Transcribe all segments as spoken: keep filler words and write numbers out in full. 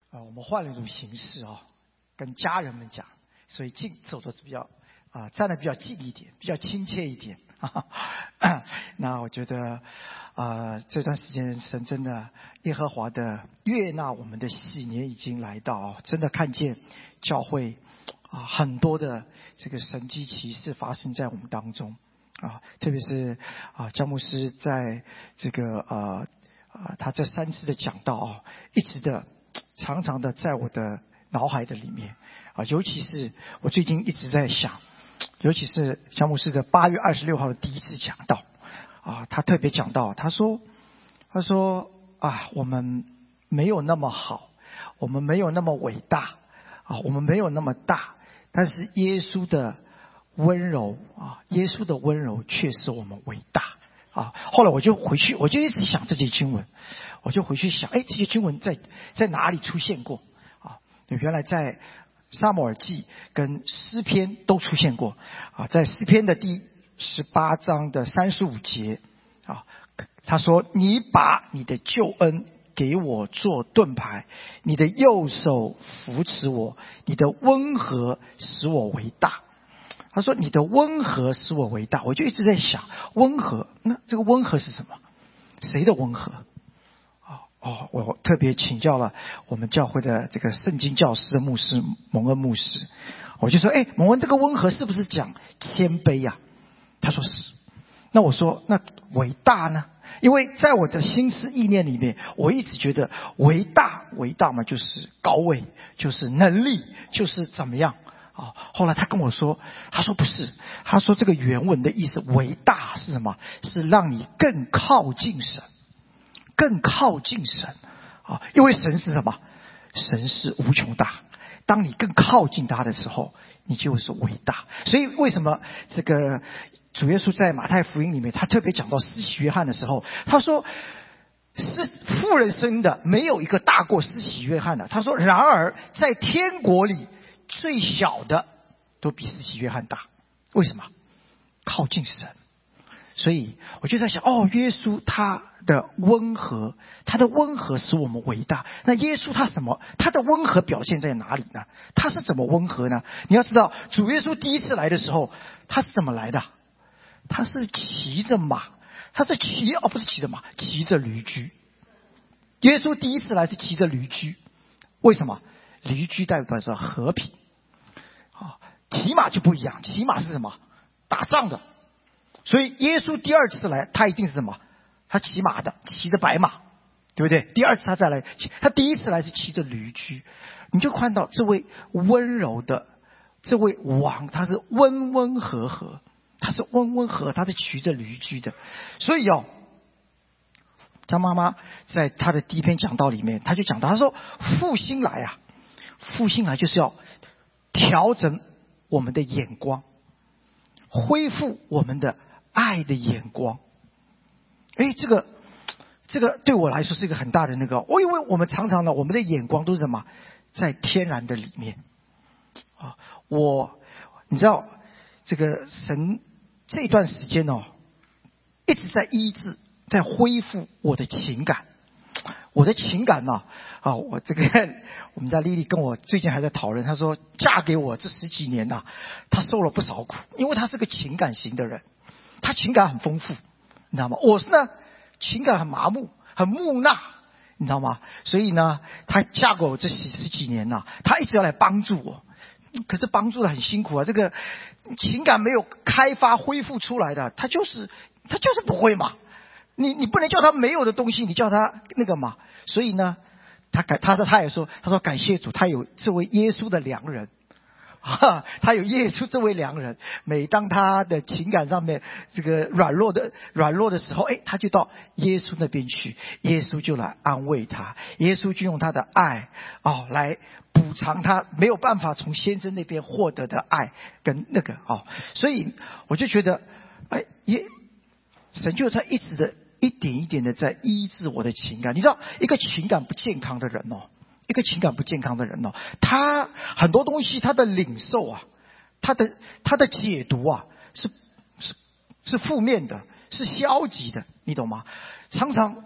呃，我们换了一种形式哦，跟家人们讲，所以近走的比较啊、呃，站得比较近一点，比较亲切一点。那我觉得，呃，这段时间神真的耶和华的悦纳我们的喜年已经来到哦，真的看见教会啊、呃、很多的这个神迹奇事发生在我们当中啊，特别是啊姜牧师在这个呃啊他这三次的讲道啊，一直的常常的在我的脑海的里面啊，尤其是我最近一直在想。尤其是姜牧师的八月二十六号的第一次讲道啊，他特别讲到，他说，他说啊，我们没有那么好，我们没有那么伟大啊，我们没有那么大，但是耶稣的温柔啊，耶稣的温柔却使我们伟大啊。后来我就回去，我就一直想这些经文，我就回去想，哎，这些经文在在哪里出现过啊？原来在撒母耳记跟诗篇都出现过啊，在诗篇的第十八章的三十五节啊，他说：“你把你的救恩给我做盾牌，你的右手扶持我，你的温和使我为大。”他说：“你的温和使我为大。”我就一直在想，温和，那这个温和是什么？谁的温和？哦，我特别请教了我们教会的这个圣经教师的牧师蒙恩牧师，我就说，哎，蒙恩这个温和是不是讲谦卑呀、啊？他说是。那我说，那伟大呢？因为在我的心思意念里面，我一直觉得伟大，伟大嘛就是高位，就是能力，就是怎么样啊？后来他跟我说，他说不是，他说这个原文的意思，伟大是什么？是让你更靠近神。更靠近神啊，因为神是什么？神是无穷大。当你更靠近他的时候，你就是伟大。所以为什么这个主耶稣在马太福音里面，他特别讲到施洗约翰的时候，他说是妇人生的，没有一个大过施洗约翰的。他说，然而在天国里最小的都比施洗约翰大。为什么？靠近神。所以我就在想，哦，耶稣他的温和，他的温和使我们伟大。那耶稣他什么？他的温和表现在哪里呢？他是怎么温和呢？你要知道，主耶稣第一次来的时候，他是怎么来的？他是骑着马，他是骑哦，不是骑着马，骑着驴驹。耶稣第一次来是骑着驴驹，为什么？驴驹代表着和平啊，骑马就不一样，骑马是什么？打仗的。所以耶稣第二次来，他一定是什么？他骑马的，骑着白马，对不对？第二次他再来，他第一次来是骑着驴驹，你就看到这位温柔的这位王，他是温温和和，他是温温和，他是骑着驴驹的。所以哦，张妈妈在她的第一篇讲道里面，她就讲到，她说复兴来啊，复兴来就是要调整我们的眼光，恢复我们的爱的眼光。哎，这个这个对我来说是一个很大的那个，我因为我们常常呢，我们的眼光都是什么？在天然的里面啊。我你知道这个神这段时间哦，一直在医治，在恢复我的情感。我的情感呢、啊，啊，我这个我们家丽丽跟我最近还在讨论，她说嫁给我这十几年呐、啊，她受了不少苦，因为她是个情感型的人，她情感很丰富，你知道吗？我是呢情感很麻木，很木讷，你知道吗？所以呢，她嫁给我这十十几年呐、啊，她一直要来帮助我，可是帮助的很辛苦啊，这个情感没有开发恢复出来的，她就是她就是不会嘛。你你不能叫他没有的东西，你叫他那个嘛。所以呢，他感他说他也说，他说感谢主，他有这位耶稣的良人，啊，他有耶稣这位良人。每当他的情感上面这个软弱的软弱的时候，哎，他就到耶稣那边去，耶稣就来安慰他，耶稣就用他的爱哦来补偿他没有办法从先生那边获得的爱跟那个哦。所以我就觉得，哎，耶，神就在一直的。一点一点的在医治我的情感。你知道一个情感不健康的人哦，一个情感不健康的人哦，他很多东西他的领受啊，他的他的解读啊是是是负面的，是消极的，你懂吗？常常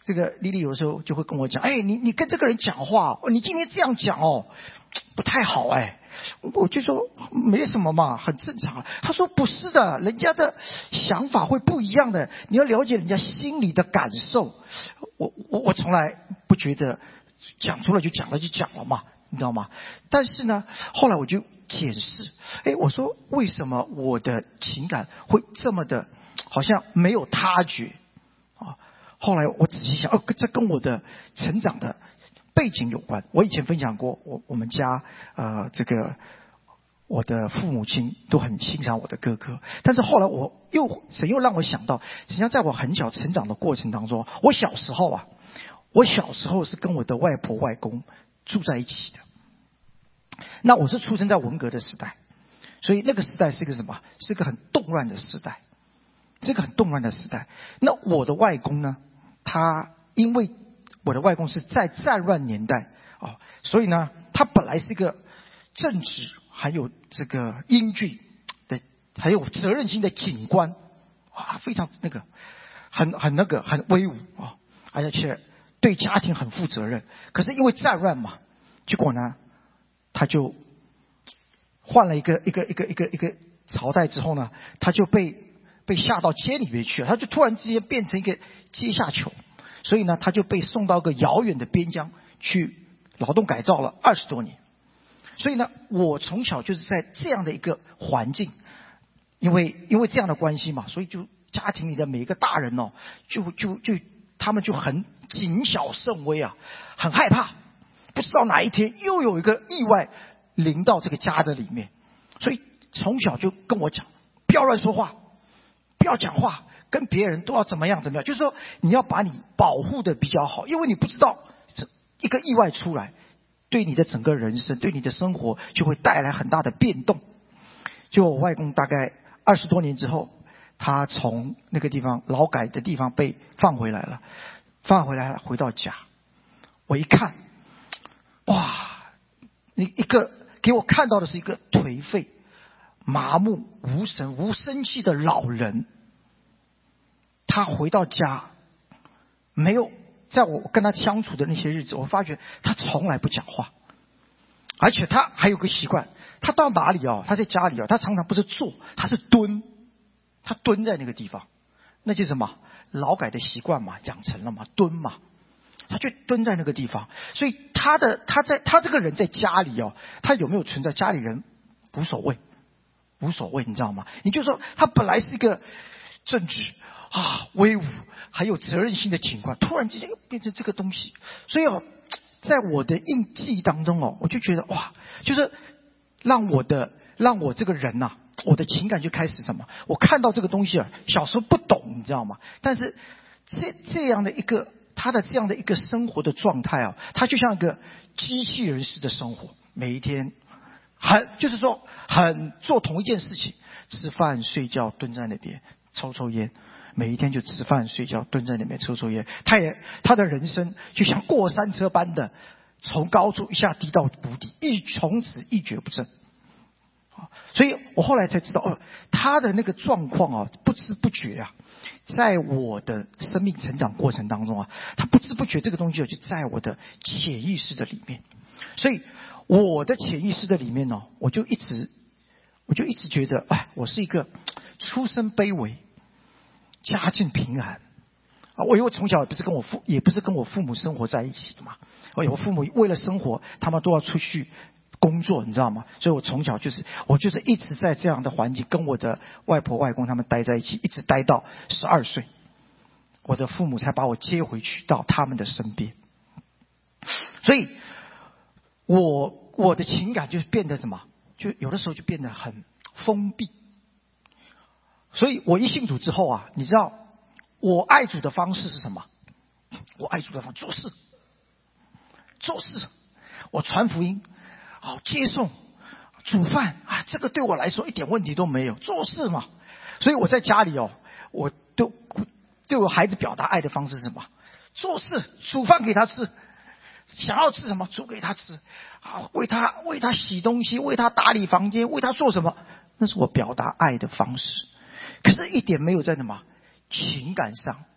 这个丽丽有时候就会跟我讲，哎，你你跟这个人讲话，你今天这样讲哦，不太好哎。我就说没什么嘛，很正常。他说不是的，人家的想法会不一样的，你要了解人家心里的感受。我我我从来不觉得讲出来就讲了就讲了嘛，你知道吗？但是呢，后来我就检视，哎，我说为什么我的情感会这么的，好像没有他觉啊？后来我仔细想，哦，这跟我的成长的背景有关。我以前分享过，我我们家呃这个我的父母亲都很欣赏我的哥哥，但是后来我又神又让我想到，实际上在我很小成长的过程当中，我小时候啊，我小时候是跟我的外婆外公住在一起的。那我是出生在文革的时代，所以那个时代是个什么？是个很动乱的时代，这个很动乱的时代。那我的外公呢，他因为我的外公是在战乱年代哦，所以呢，他本来是一个正直还有这个英俊的，还有责任心的警官，哇，非常那个，很很那个很威武啊，而且对家庭很负责任。可是因为战乱嘛，结果呢，他就换了一个一个一个一个一个朝代之后呢，他就被被下到监里面去了，他就突然之间变成一个阶下囚。所以呢，他就被送到一个遥远的边疆去劳动改造了二十多年。所以呢，我从小就是在这样的一个环境，因为因为这样的关系嘛，所以就家庭里的每一个大人哦，就就就他们就很谨小慎微啊，很害怕，不知道哪一天又有一个意外临到这个家的里面，所以从小就跟我讲，不要乱说话，不要讲话。跟别人都要怎么样怎么样，就是说你要把你保护的比较好，因为你不知道一个意外出来，对你的整个人生，对你的生活就会带来很大的变动。就我外公大概二十多年之后，他从那个地方劳改的地方被放回来了，放回来回到家，我一看，哇，一一个给我看到的是一个颓废、麻木、无神、无生气的老人。他回到家，没有在我跟他相处的那些日子，我发觉他从来不讲话，而且他还有个习惯，他到哪里哦，他在家里哦，他常常不是坐，他是蹲，他蹲在那个地方，那就是什么劳改的习惯嘛，养成了嘛，蹲嘛，他就蹲在那个地方。所以他的他在他这个人在家里哦，他有没有存在，家里人无所谓，无所谓，你知道吗？你就说他本来是一个正直啊，威武，还有责任心的情况，突然之间又变成这个东西。所以哦，在我的印记当中哦，我就觉得哇，就是让我的让我这个人呐、啊，我的情感就开始什么？我看到这个东西啊，小时候不懂，你知道吗？但是这这样的一个他的这样的一个生活的状态啊，他就像一个机器人式的生活，每一天很就是说很做同一件事情，吃饭睡觉蹲在那边抽抽烟。每一天就吃饭睡觉蹲在那边抽抽烟，他也他的人生就像过山车般的从高处一下低到谷底，一从此一蹶不振。所以我后来才知道，哦，他的那个状况啊，不知不觉啊，在我的生命成长过程当中啊，他不知不觉这个东西就在我的潜意识的里面。所以我的潜意识的里面呢，我就一直我就一直觉得，哎，我是一个出身卑微，家境平安啊！我因为从小也不是跟我父也不是跟我父母生活在一起的嘛，我有父母为了生活，他们都要出去工作，你知道吗？所以我从小就是我就是一直在这样的环境，跟我的外婆外公他们待在一起，一直待到十二岁，我的父母才把我接回去到他们的身边。所以，我我的情感就变得什么？就有的时候就变得很封闭。所以我一信主之后啊，你知道我爱主的方式是什么？我爱主的方式做事，做事，我传福音，好接送，煮饭啊，这个对我来说一点问题都没有，做事嘛。所以我在家里哦，我对对我孩子表达爱的方式是什么？做事，煮饭给他吃，想要吃什么煮给他吃，啊，为他为他洗东西，为他打理房间，为他做什么？那是我表达爱的方式。可是，一点没有在什么情感上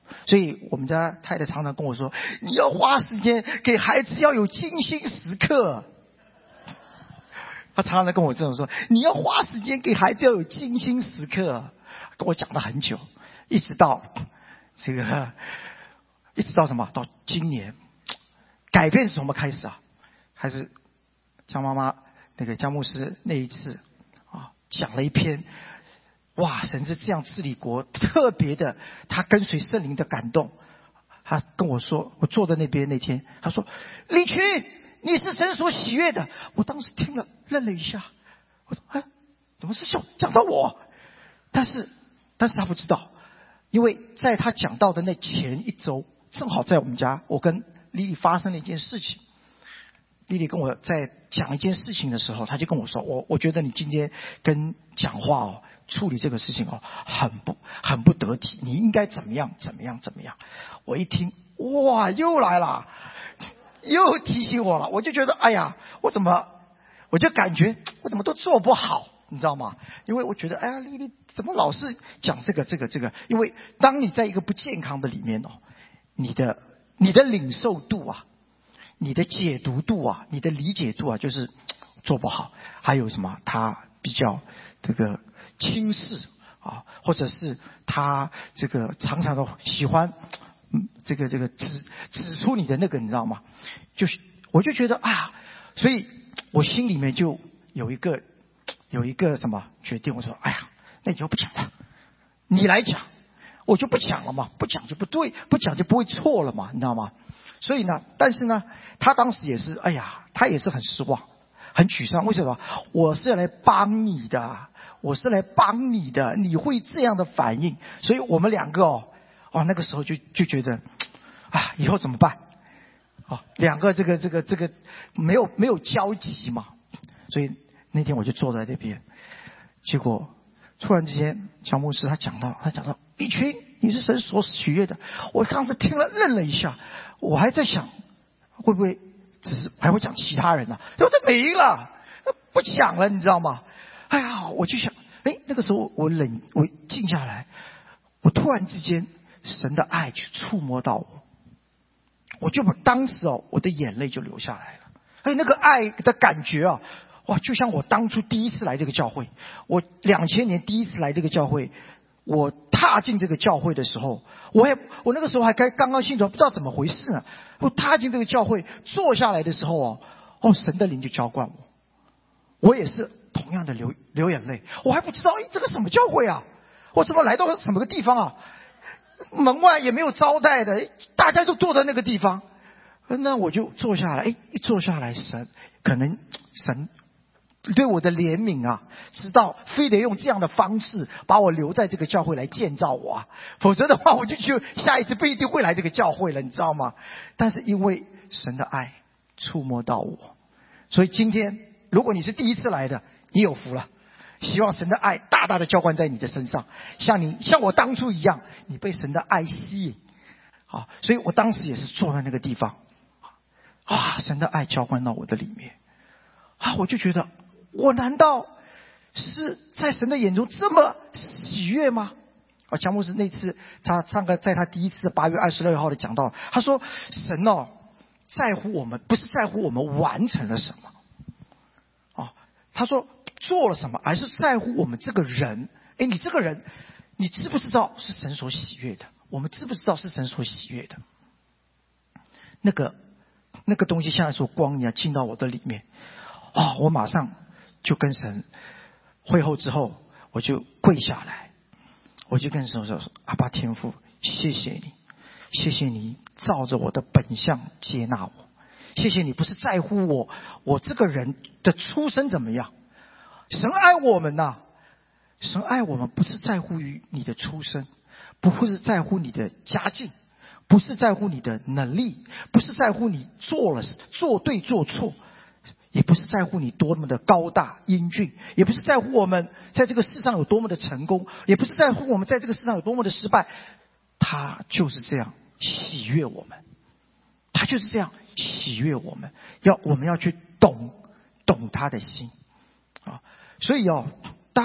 所以我们家太太常常跟我说，你要花时间给孩子要有精心时刻。他常常跟我这种说，你要花时间给孩子要有精心时刻，跟我讲了很久，一直到这个，一直到什么？到今年，改变是从什么开始啊？还是江妈妈那个江牧师那一次啊，讲了一篇，哇，神是这样治理国，特别的，他跟随圣灵的感动。他跟我说，我坐在那边那天，他说，李群，你是神所喜悦的。我当时听了愣了一下，我说哎，怎么是讲讲到我？但是但是他不知道，因为在他讲到的那前一周，正好在我们家，我跟莉莉发生了一件事情。莉莉跟我在讲一件事情的时候，他就跟我说，我我觉得你今天跟讲话哦，处理这个事情哦，很不很不得体，你应该怎么样怎么样怎么样。我一听，哇，又来了，又提醒我了，我就觉得哎呀，我怎么我就感觉我怎么都做不好，你知道吗？因为我觉得哎呀，莉莉怎么老是讲这个这个这个？因为当你在一个不健康的里面哦，你的你的领受度啊，你的解读度啊，你的理解度啊，就是做不好。还有什么？他比较这个轻视啊，或者是他这个常常的喜欢，嗯，这个这个指指出你的那个，你知道吗？就是我就觉得啊，所以我心里面就有一个有一个什么决定，我说哎呀，那你就不讲了，你来讲，我就不讲了嘛，不讲就不对，不讲就不会错了嘛，你知道吗？所以呢，但是呢，他当时也是，哎呀，他也是很失望，很沮丧。为什么？我是来帮你的，我是来帮你的，你会这样的反应，所以我们两个哦，哦，那个时候就就觉得，啊，以后怎么办？哦，两个这个这个这个没有没有交集嘛，所以那天我就坐在那边，结果突然之间，乔牧师他讲到，他讲到，李群，你是神所喜悦的。我当时听了愣了一下，我还在想，会不会只是还会讲其他人呢、啊？我这没了，不讲了，你知道吗？哎呀，我就想，哎，那个时候我冷，我静下来，我突然之间，神的爱去触摸到我，我就把当时哦，我的眼泪就流下来了。哎，那个爱的感觉啊，哇，就像我当初第一次来这个教会，我两千年第一次来这个教会。我踏进这个教会的时候，我也我那个时候还该刚刚信主，不知道怎么回事呢。我踏进这个教会，坐下来的时候哦，哦，神的灵就浇灌我，我也是同样的流流眼泪。我还不知道，哎，这个什么教会啊？我怎么来到什么个地方啊？门外也没有招待的，大家都坐在那个地方，那我就坐下来，哎，一坐下来，神可能神。对我的怜悯啊，知道非得用这样的方式把我留在这个教会来建造我啊，否则的话我就去下一次不一定会来这个教会了，你知道吗？但是因为神的爱触摸到我，所以今天如果你是第一次来的，你有福了。希望神的爱大大的浇灌在你的身上，像你像我当初一样，你被神的爱吸引。好，所以我当时也是坐在那个地方，啊，神的爱浇灌到我的里面，啊，我就觉得。我难道是在神的眼中这么喜悦吗？啊，江牧师那次他上个在他第一次八月二十六号的讲道，他说神哦在乎我们，不是在乎我们完成了什么，啊，他说做了什么，而是在乎我们这个人。哎，你这个人，你知不知道是神所喜悦的？我们知不知道是神所喜悦的？那个那个东西像一束光一样进到我的里面，啊，我马上。就跟神会后之后，我就跪下来，我就跟神说：“阿爸天父，谢谢你，谢谢你照着我的本相接纳我，谢谢你不是在乎我我这个人的出身怎么样，神爱我们呐、啊，神爱我们不是在乎于你的出身，不是在乎你的家境，不是在乎你的能力，不是在乎你做了做对做错。”也不是在乎你多么的高大英俊，也不是在乎我们在这个世上有多么的成功，也不是在乎我们在这个世上有多么的失败，他就是这样喜悦我们，他就是这样喜悦我们，要我们要去懂懂他的心啊。所以哦，当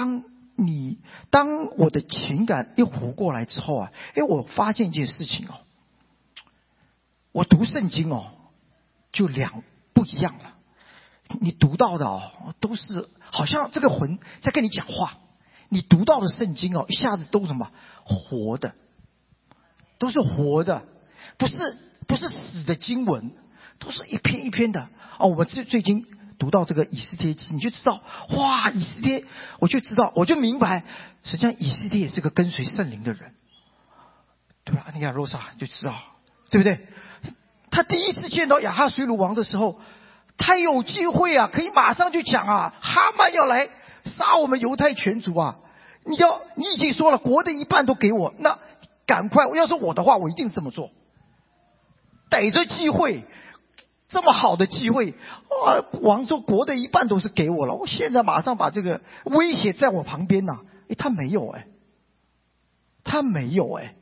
你当我的情感一活过来之后啊，哎，我发现一件事情哦，我读圣经哦，就两不一样了。你读到的哦，都是好像这个魂在跟你讲话。你读到的圣经哦，一下子都什么活的，都是活的，不是不是死的经文，都是一篇一篇的哦。我们最最近读到这个以斯帖记，你就知道哇，以斯帖，我就知道，我就明白，实际上以斯帖也是个跟随圣灵的人，对吧？你看罗莎就知道，对不对？他第一次见到亚哈随鲁王的时候，他有机会啊，可以马上就讲啊，哈曼要来杀我们犹太全族啊！你要你已经说了，国的一半都给我，那赶快！要是我的话，我一定这么做。逮着机会，这么好的机会，哇！王说国的一半都是给我了，我现在马上把这个威胁在我旁边呐、啊。诶，他没有哎，他没有哎。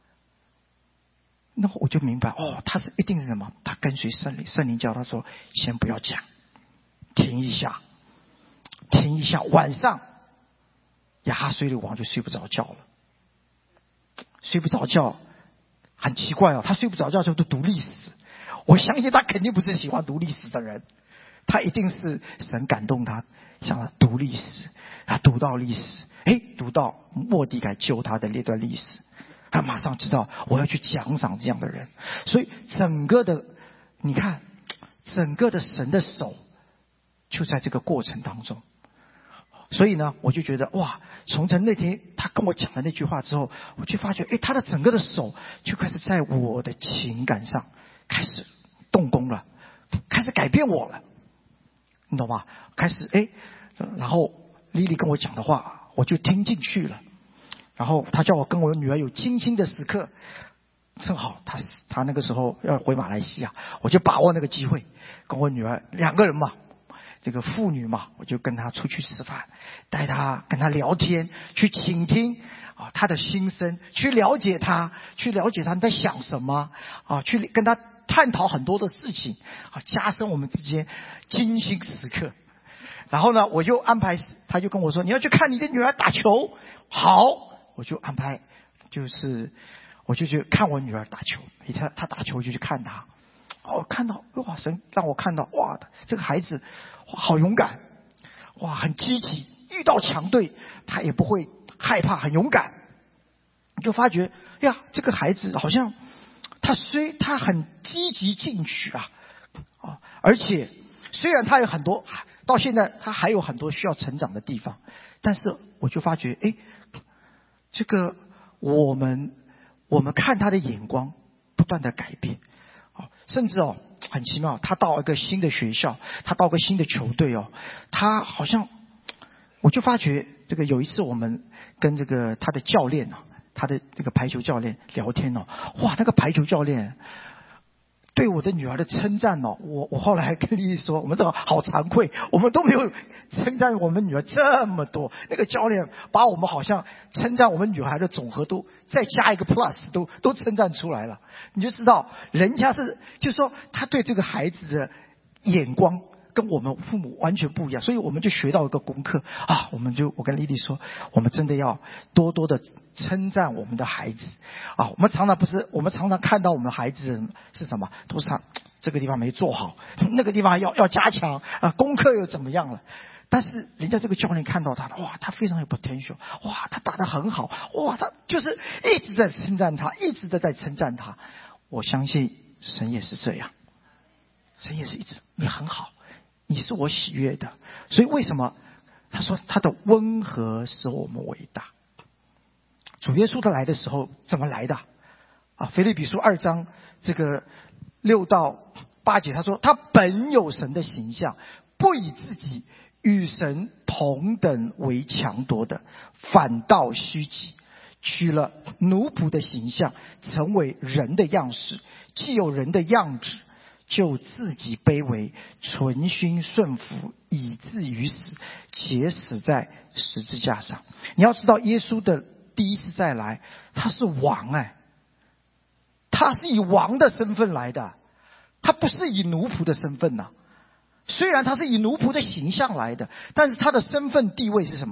那我就明白哦，他是一定是什么？他跟随圣灵，圣灵叫他说：“先不要讲，停一下，停一下。”晚上，亚哈随鲁王就睡不着觉了，睡不着觉，很奇怪哦，他睡不着觉就都读历史。我相信他肯定不是喜欢读历史的人，他一定是神感动他，想要读历史。他读到历史，哎，读到末底改救他的那段历史。他马上知道我要去奖赏这样的人，所以整个的，你看，整个的神的手就在这个过程当中。所以呢，我就觉得哇，从从那天他跟我讲的那句话之后，我就发觉，哎，他的整个的手就开始在我的情感上开始动工了，开始改变我了，你懂吗？开始哎，然后莉莉跟我讲的话，我就听进去了。然后他叫我跟我女儿有精心的时刻，正好他他那个时候要回马来西亚，我就把握那个机会，跟我女儿两个人嘛，这个妇女嘛，我就跟她出去吃饭，带她跟她聊天，去倾听啊她的心声，去了解她，去了解她在想什么啊，去跟她探讨很多的事情啊，加深我们之间精心时刻。然后呢，我就安排，他就跟我说：“你要去看你的女儿打球。”好。我就安排，就是我就去看我女儿打球，她她打球就去看她，哦，看到哇，神让我看到哇，这个孩子哇好勇敢，哇很积极，遇到强队他也不会害怕，很勇敢。就发觉呀，这个孩子好像他虽他很积极进取啊，啊，而且虽然他有很多到现在他还有很多需要成长的地方，但是我就发觉哎。这个我们我们看他的眼光不断的改变，哦，甚至哦很奇妙，他到一个新的学校，他到个新的球队哦，他好像我就发觉这个有一次我们跟这个他的教练啊，他的这个排球教练聊天哦，哇，那个排球教练对我的女儿的称赞哦，我我后来还跟丽丽说，我们都好惭愧，我们都没有称赞我们女儿这么多。那个教练把我们好像称赞我们女孩的总和都再加一个 plus， 都都称赞出来了。你就知道人家是，就是说他对这个孩子的眼光跟我们父母完全不一样，所以我们就学到一个功课啊，我们就我跟丽丽说，我们真的要多多的称赞我们的孩子啊。我们常常不是，我们常常看到我们孩子是什么，都是他这个地方没做好，那个地方要要加强啊，功课又怎么样了。但是人家这个教练看到他，哇，他非常有 potential， 哇，他打得很好，哇，他就是一直在称赞他，一直的在称赞他。我相信神也是这样，神也是一直你很好，你是我喜悦的。所以为什么他说他的温和使我们伟大？主耶稣他来的时候怎么来的啊？腓立比书二章这个六到八节，他说他本有神的形象，不以自己与神同等为强夺的，反倒虚己，取了奴仆的形象，成为人的样式。既有人的样子，就自己卑微，存心顺服，以至于死，且死在十字架上。你要知道，耶稣的第一次再来，他是王哎，他是以王的身份来的，他不是以奴仆的身份呐、啊。虽然他是以奴仆的形象来的，但是他的身份地位是什么？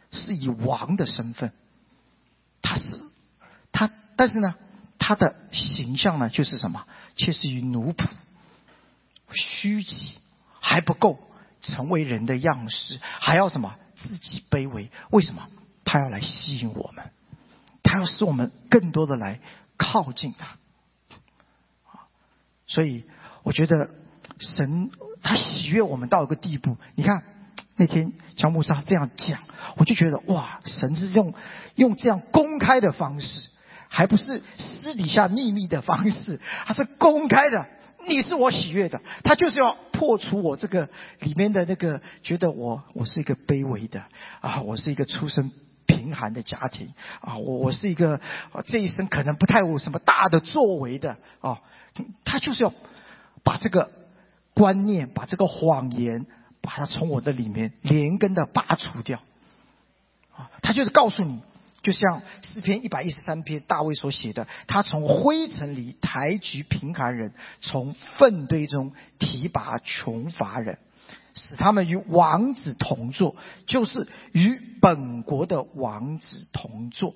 是以王的身份，他是他，但是呢，他的形象呢，就是什么？却是于奴仆、虚己，还不够，成为人的样式，还要什么？自己卑微。为什么？他要来吸引我们，他要使我们更多的来靠近他。所以我觉得神他喜悦我们到一个地步。你看那天江牧师他这样讲，我就觉得哇，神是用用这样公开的方式，还不是私底下秘密的方式，他是公开的，你是我喜悦的。他就是要破除我这个里面的那个觉得我我是一个卑微的啊，我是一个出身贫寒的家庭啊，我我是一个、啊、这一生可能不太有什么大的作为的啊，他就是要把这个观念，把这个谎言，把它从我的里面连根的拔除掉啊，他就是告诉你，就像诗篇一百一十三篇大卫所写的，他从灰尘里抬举贫寒人，从粪堆中提拔穷乏人，使他们与王子同坐，就是与本国的王子同坐。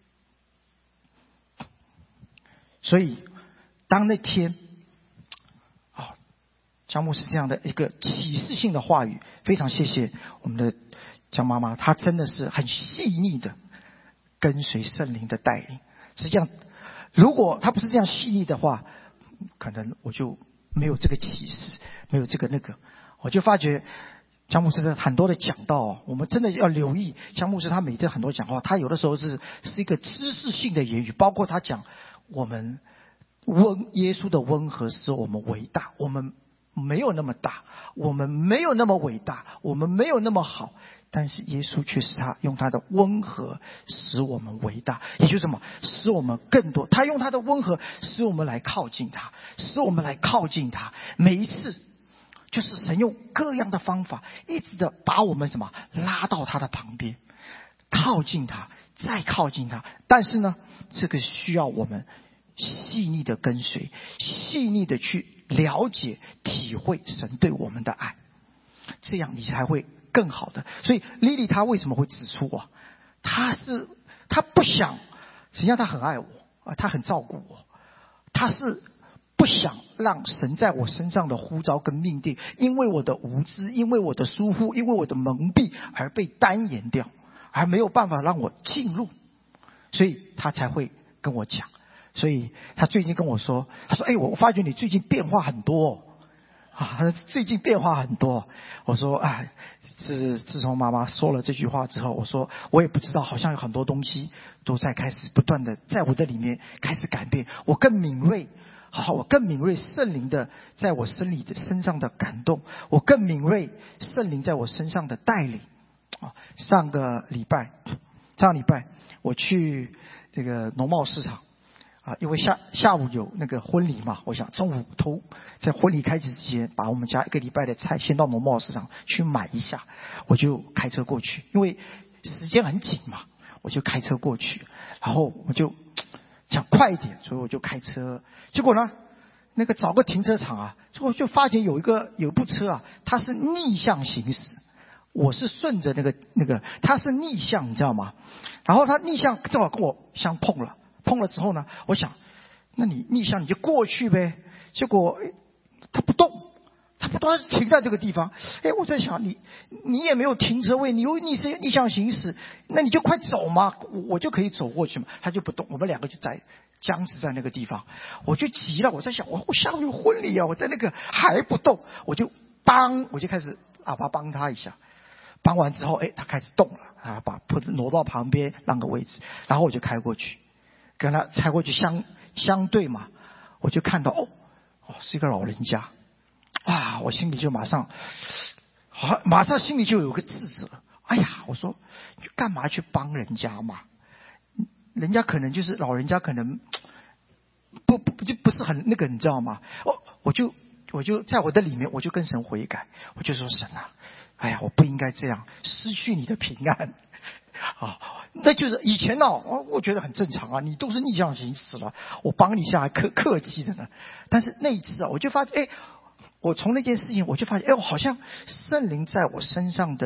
所以当那天啊，江牧师这样的一个启示性的话语，非常谢谢我们的江妈妈，她真的是很细腻的跟随圣灵的带领。实际上如果她不是这样细腻的话，可能我就没有这个启示，没有这个那个。我就发觉江牧师的很多的讲道，我们真的要留意江牧师他每天很多讲话，他有的时候是是一个知识性的言语，包括他讲我们温耶稣的温和使我们伟大，我们没有那么大，我们没有那么伟大，我们没有那么好，但是耶稣却是他用他的温和使我们伟大，也就是什么？使我们更多，他用他的温和使我们来靠近他，使我们来靠近他。每一次就是神用各样的方法一直的把我们什么拉到他的旁边，靠近他，再靠近他。但是呢，这个需要我们细腻的跟随，细腻的去了解体会神对我们的爱，这样你才会更好的。所以莉莉她为什么会指出我，她是她不想，实际上她很爱我啊，她很照顾我，她是不想让神在我身上的呼召跟命定，因为我的无知，因为我的疏忽，因为我的蒙蔽而被单言掉，而没有办法让我进入，所以他才会跟我讲。所以他最近跟我说，他说：“哎，我发觉你最近变化很多啊，最近变化很多。”我说：“哎，是自从妈妈说了这句话之后，我说我也不知道，好像有很多东西都在开始不断的在我的里面开始改变，我更敏锐。”好，我更敏锐圣灵的在我身里的身上的感动，我更敏锐圣灵在我身上的带领。啊，上个礼拜，上个礼拜我去这个农贸市场啊，因为下下午有那个婚礼嘛，我想中午头在婚礼开始之前，把我们家一个礼拜的菜先到农贸市场去买一下，我就开车过去，因为时间很紧嘛，我就开车过去，然后我就想快一点，所以我就开车。结果呢，那个找个停车场啊，最后就发现有一个有一部车啊，它是逆向行驶，我是顺着那个那个，它是逆向，你知道吗？然后它逆向正好跟我相碰了，碰了之后呢，我想，那你逆向你就过去呗。结果它不动，它不动，它停在这个地方。哎，我在想，你你也没有停车位，你又逆是逆向行驶，那你就快走嘛，我我就可以走过去嘛。它就不动，我们两个就在僵持在那个地方，我就急了，我在想，我我下午有婚礼啊，我在那个还不动，我就帮，我就开始喇叭帮他一下，帮完之后，哎，他开始动了啊，把车子挪到旁边让个位置，然后我就开过去，跟他开过去相相对嘛，我就看到哦哦是一个老人家，啊，我心里就马上，好，马上心里就有个自责，哎呀，我说你干嘛去帮人家嘛？人家可能就是老人家，可能不不就不是很那个，你知道吗？哦，我就我就在我的里面，我就跟神悔改，我就说神啊，哎呀，我不应该这样失去你的平安啊！那就是以前呢、哦，我觉得很正常啊，你都是逆向行驶了，我帮你一下还客客气的呢。但是那一次啊，我就发现，哎，我从那件事情我就发现，哎，我好像圣灵在我身上的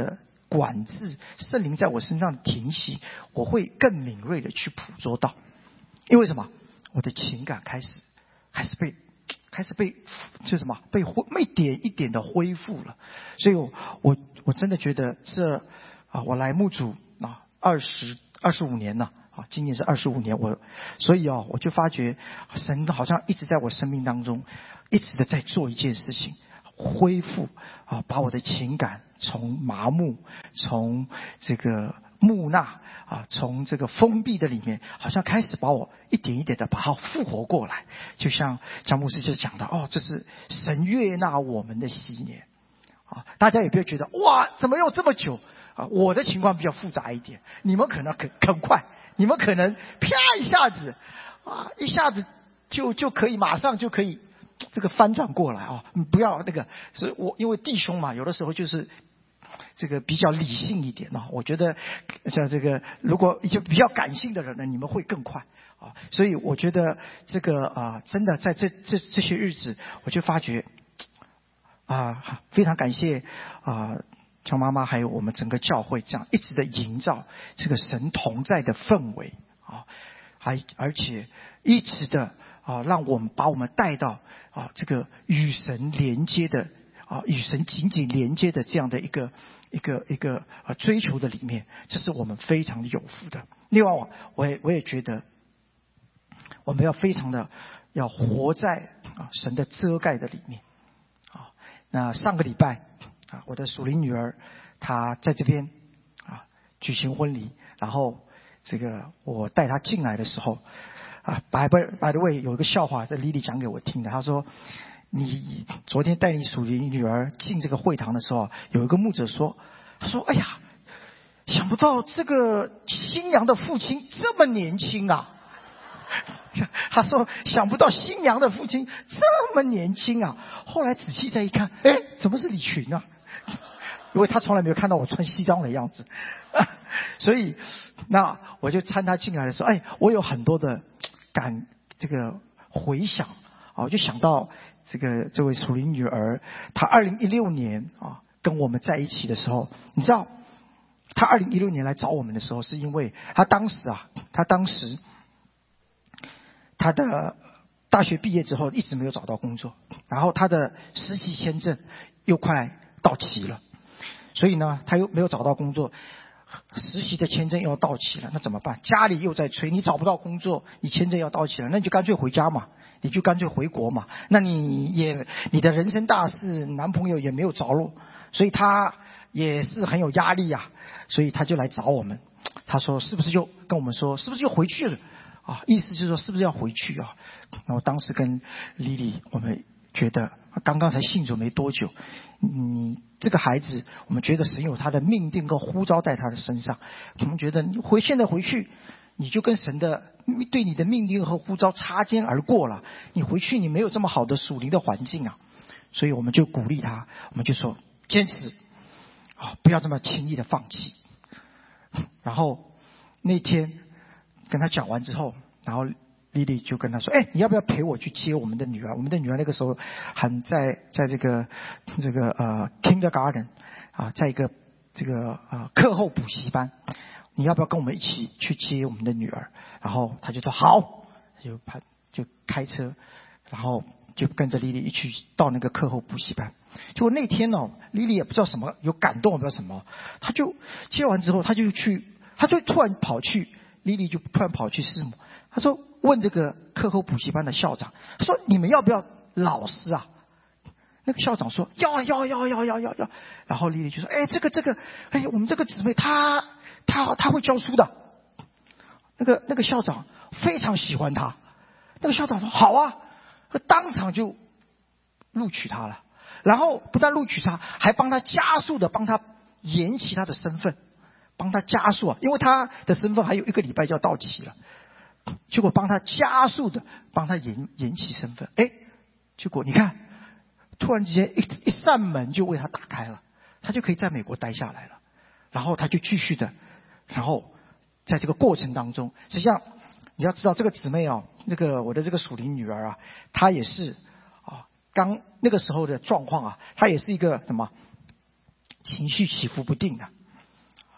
管制，圣灵在我身上的停息，我会更敏锐的去捕捉到。因为什么？我的情感开始开始被开始被就什么被一点一点的恢复了。所以我我我真的觉得这啊，我来牧主啊二十二十五年了。啊，今年是二十五年，我所以哦，我就发觉神好像一直在我生命当中，一直的在做一件事情，恢复啊，把我的情感从麻木，从这个木讷啊，从这个封闭的里面，好像开始把我一点一点的把它复活过来。就像张牧师就讲的，哦，这是神悦纳我们的禧年啊！大家也不要觉得哇，怎么用这么久啊？我的情况比较复杂一点，你们可能很很快。你们可能啪一下子啊，一下子就就可以马上就可以这个翻转过来啊！你不要那个，是我因为弟兄嘛，有的时候就是这个比较理性一点啊。我觉得像这个，如果一些比较感性的人呢，你们会更快啊。所以我觉得这个啊，真的在这这这些日子，我就发觉啊，非常感谢啊。像妈妈还有我们整个教会这样一直的营造这个神同在的氛围啊，还而且一直的啊，让我们把我们带到啊这个与神连接的啊与神紧紧连接的这样的一个一个一个啊追求的里面，这是我们非常的有福的。另外我我也我也觉得我们要非常的要活在啊神的遮盖的里面啊。那上个礼拜啊，我的属灵女儿她在这边啊举行婚礼，然后这个我带她进来的时候啊，by by the way 有一个笑话，这莉莉讲给我听的。她说，你昨天带你属灵女儿进这个会堂的时候，有一个牧者说，他说，哎呀，想不到这个新娘的父亲这么年轻啊。他说想不到新娘的父亲这么年轻啊。后来仔细再一看，哎，怎么是李群啊？因为他从来没有看到我穿西装的样子。所以那我就参他进来的时候，哎，我有很多的感这个回想啊，我就想到这个这位属灵女儿，她二零一六年啊跟我们在一起的时候，你知道她二零一六年来找我们的时候，是因为她当时啊她当时他的大学毕业之后一直没有找到工作，然后他的实习签证又快到期了，所以呢他又没有找到工作，实习的签证又要到期了，那怎么办？家里又在催，你找不到工作，你签证要到期了，那你就干脆回家嘛，你就干脆回国嘛。那你也你的人生大事，男朋友也没有着落，所以他也是很有压力啊，所以他就来找我们。他说是不是就跟我们说，是不是就回去了？啊，意思就是说是不是要回去啊？然后当时跟莉莉，我们觉得刚刚才信主没多久，你这个孩子，我们觉得神有他的命定跟呼召在他的身上，我们觉得你回现在回去，你就跟神的对你的命定和呼召擦肩而过了。你回去你没有这么好的属灵的环境啊，所以我们就鼓励他，我们就说坚持啊，不要这么轻易的放弃。然后那天跟他讲完之后，然后莉莉就跟他说，哎，你要不要陪我去接我们的女儿？我们的女儿那个时候还在在这个这个呃 kindergarten 啊，在一个这个呃课后补习班，你要不要跟我们一起去接我们的女儿？然后他就说好，就他就开车，然后就跟着莉莉一起到那个课后补习班。结果那天呢、哦，莉莉也不知道什么有感动，不知道什么，他就接完之后，他就去，他就突然跑去。莉莉就突然跑去师母，他说问这个课后补习班的校长，他说你们要不要老师啊？那个校长说要要要要要要要。然后莉莉就说，哎，这个这个，哎，我们这个姊妹她她她会教书的。那个那个校长非常喜欢她，那个校长说好啊，当场就录取她了。然后不但录取她，还帮她加速的帮她延期她的身份。帮他加速啊，因为他的身份还有一个礼拜就要到期了，结果帮他加速的帮他延延期身份，哎，结果你看，突然之间一一扇门就为他打开了，他就可以在美国待下来了，然后他就继续的，然后在这个过程当中，实际上你要知道这个姊妹哦，那个我的这个属灵女儿啊，她也是啊，刚那个时候的状况啊，她也是一个什么情绪起伏不定的。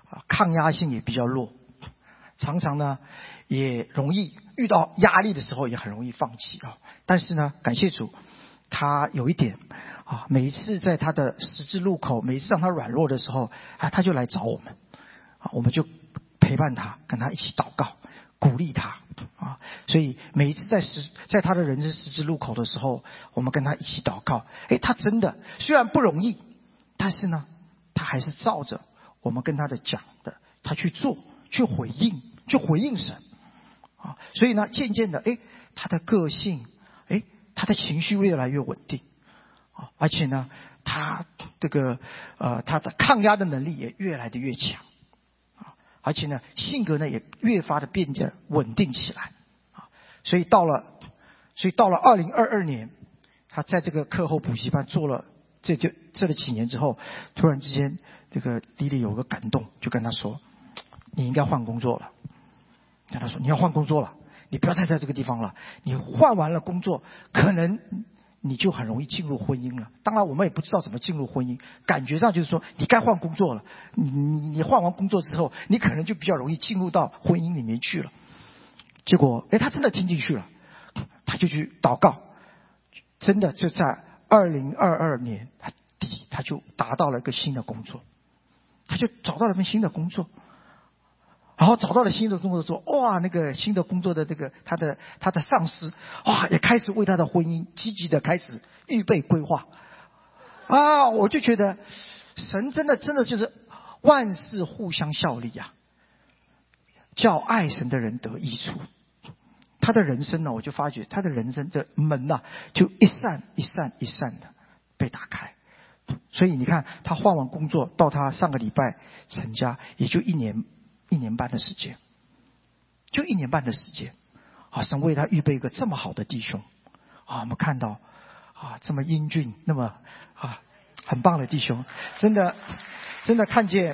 啊，抗压性也比较弱，常常呢也容易遇到压力的时候也很容易放弃啊。但是呢，感谢主，他有一点啊，每一次在他的十字路口，每一次让他软弱的时候啊，他就来找我们啊，我们就陪伴他，跟他一起祷告，鼓励他啊。所以每一次在十在他的人生十字路口的时候，我们跟他一起祷告。诶，他真的虽然不容易，但是呢，他还是照着我们跟他的讲的，他去做，去回应，去回应神啊。所以呢，渐渐的，诶，他的个性，诶，他的情绪越来越稳定啊，而且呢，他这个呃，他的抗压的能力也越来的越强。而且呢，性格呢也越发的变得稳定起来啊。所以到了，所以到了二零二二年，他在这个课后补习班做了这就这了几年之后，突然之间，这个弟弟有个感动，就跟他说：“你应该换工作了。”跟他说：“你要换工作了，你不要再在这个地方了。你换完了工作，可能你就很容易进入婚姻了。当然，我们也不知道怎么进入婚姻，感觉上就是说你该换工作了。你你你换完工作之后，你可能就比较容易进入到婚姻里面去了。”结果，哎，他真的听进去了，他就去祷告，真的就在二零二二年底，他就达到了一个新的工作，他就找到了一份新的工作。然后找到了新的工作之后，哇，那个新的工作的这个他的他的上司，哇，也开始为他的婚姻积极的开始预备规划。啊，我就觉得神真的真的就是万事互相效力啊，叫爱神的人得益处。他的人生呢，我就发觉他的人生的门呐、啊，就一扇一扇一扇的被打开。所以你看，他换完工作到他上个礼拜成家，也就一年。一年半的时间，就一年半的时间，啊，神为他预备一个这么好的弟兄，啊，我们看到啊这么英俊，那么啊很棒的弟兄，真的真的看见，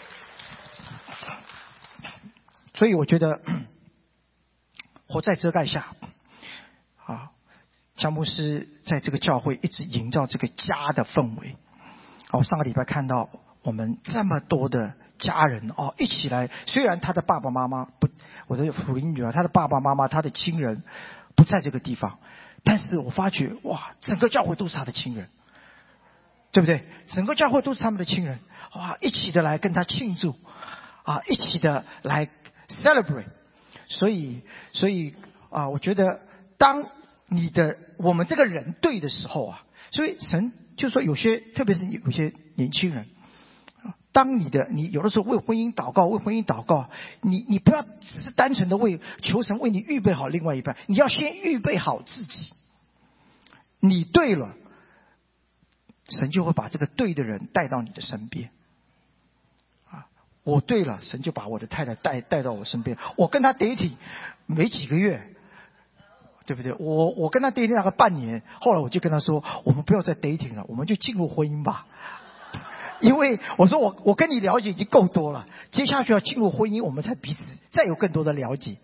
所以我觉得活在遮盖下，啊，江牧师在这个教会一直营造这个家的氛围。我上个礼拜看到我们这么多的家人哦，一起来。虽然他的爸爸妈妈不，我的福音女儿，他的爸爸妈妈，他的亲人不在这个地方，但是我发觉哇，整个教会都是他的亲人，对不对？整个教会都是他们的亲人，哇，一起的来跟他庆祝，啊，一起的来 celebrate。所以，所以啊，我觉得当你的我们这个人对的时候啊，所以神就说有些，特别是有些年轻人。当你的你有的时候为婚姻祷告，为婚姻祷告，你你不要只是单纯的为求神为你预备好另外一半，你要先预备好自己。你对了，神就会把这个对的人带到你的身边。啊，我对了，神就把我的太太带带到我身边。我跟他 dating 没几个月，对不对？我我跟他 dating 那个半年，后来我就跟他说，我们不要再 dating 了，我们就进入婚姻吧。因为我说我我跟你了解已经够多了，接下去要进入婚姻，我们才彼此再有更多的了解。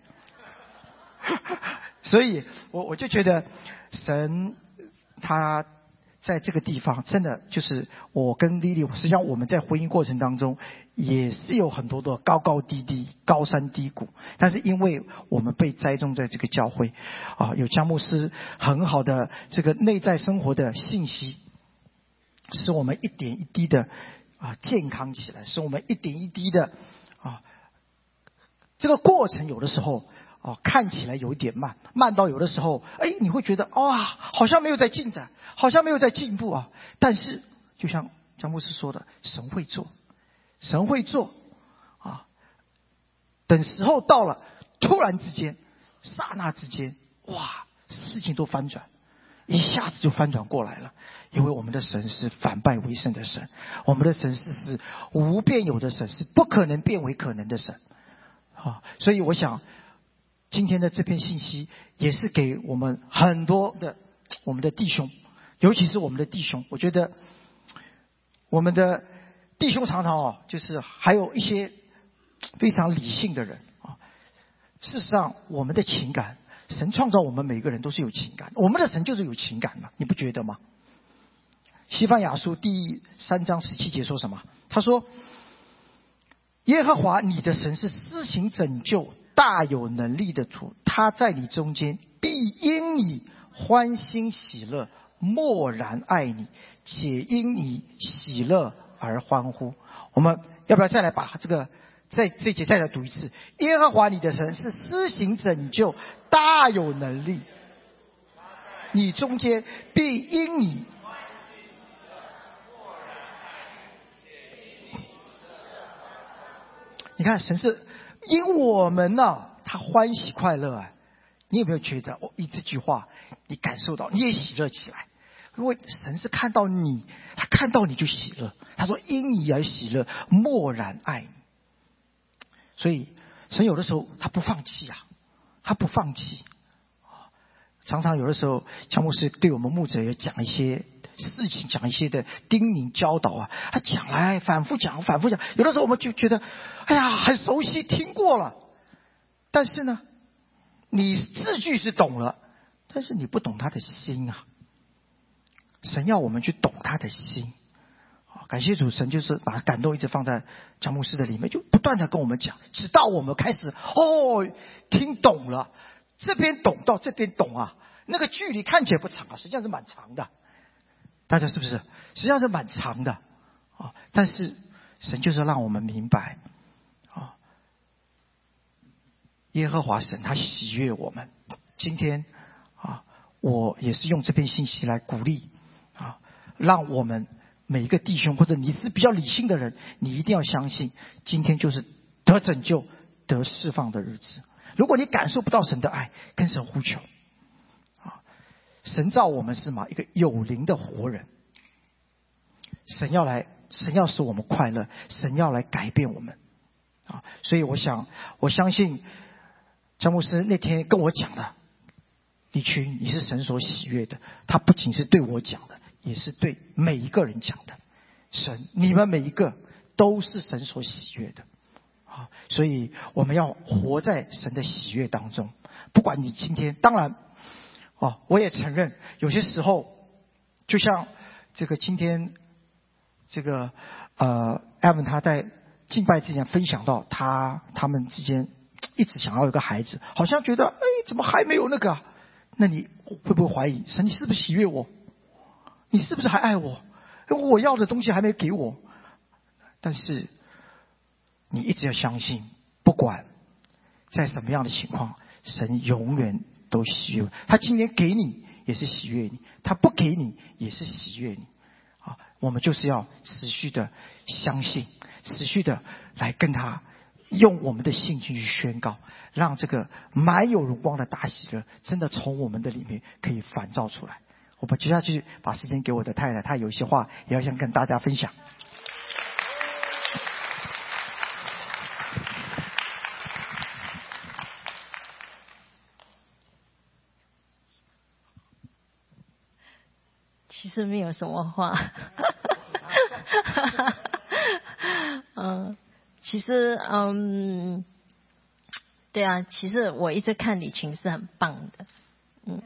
所以我我就觉得神他在这个地方真的就是我跟莉莉，实际上我们在婚姻过程当中也是有很多的高高低低、高山低谷，但是因为我们被栽种在这个教会啊，有江牧师很好的这个内在生活的信息。使我们一点一滴的啊健康起来，使我们一点一滴的啊，这个过程有的时候啊看起来有一点慢，慢到有的时候，哎，你会觉得哇，好像没有在进展，好像没有在进步啊。但是就像江牧师说的，神会做，神会做啊。等时候到了，突然之间，刹那之间，哇，事情都翻转。一下子就翻转过来了，因为我们的神是反败为胜的神，我们的神是是无变有的神，是不可能变为可能的神啊！所以我想今天的这篇信息也是给我们很多的我们的弟兄，尤其是我们的弟兄，我觉得我们的弟兄常常哦，就是还有一些非常理性的人啊，事实上我们的情感。神创造我们每个人都是有情感，我们的神就是有情感的，你不觉得吗？西番雅书第三章十七节说什么？他说：“ 耶和华你的神是施行拯救、大有能力的主，他在你中间必因你欢欣喜乐，默然爱你，且因你喜乐而欢呼。我们要不要再来把这个在这节再来读一次？耶和华你的神是施行拯救、大有能力，你中间必因你。你看，神是因我们呢、啊，他欢喜快乐啊！你有没有觉得，哦，一这句话，你感受到，你也喜乐起来？因为神是看到你，他看到你就喜乐。他说：“因你而喜乐，默然爱你。”所以，神有的时候他不放弃啊，他不放弃。常常有的时候，乔牧师对我们牧者也讲一些事情，讲一些的叮咛教导啊，他讲来反复讲，反复讲。有的时候我们就觉得，哎呀，很熟悉，听过了。但是呢，你字句是懂了，但是你不懂他的心啊。神要我们去懂他的心。感谢主，神就是把感动一直放在乔牧师的里面，就不断的跟我们讲，直到我们开始哦听懂了。这边懂到这边懂啊，那个距离看起来不长啊，实际上是蛮长的。大家是不是？实际上是蛮长的啊。但是神就是让我们明白啊，耶和华神他喜悦我们。今天啊，我也是用这篇信息来鼓励啊，让我们每一个弟兄，或者你是比较理性的人，你一定要相信，今天就是得拯救、得释放的日子。如果你感受不到神的爱，跟神呼求啊！神造我们是嘛一个有灵的活人，神要来，神要使我们快乐，神要来改变我们啊！所以我想，我相信张牧师那天跟我讲的，李群，你是神所喜悦的，他不仅是对我讲的，也是对每一个人讲的。神，你们每一个都是神所喜悦的。所以我们要活在神的喜悦当中。不管你今天，当然哦，我也承认有些时候，就像这个今天这个呃艾文他在敬拜之前分享到他他们之间一直想要有个孩子，好像觉得哎怎么还没有那个、啊？那你会不会怀疑神？你是不是喜悦我？你是不是还爱我？我要的东西还没给我。但是你一直要相信，不管在什么样的情况，神永远都喜悦。他今天给你也是喜悦你，他不给你也是喜悦你。啊，我们就是要持续的相信，持续的来跟他用我们的信心去宣告，让这个满有荣光的大喜乐真的从我们的里面可以反照出来。我们接下去把时间给我的太太，她有一些话也要想跟大家分享。 其实没有什么话，嗯，其实嗯，对啊，其实我一直看李群是很棒的，嗯，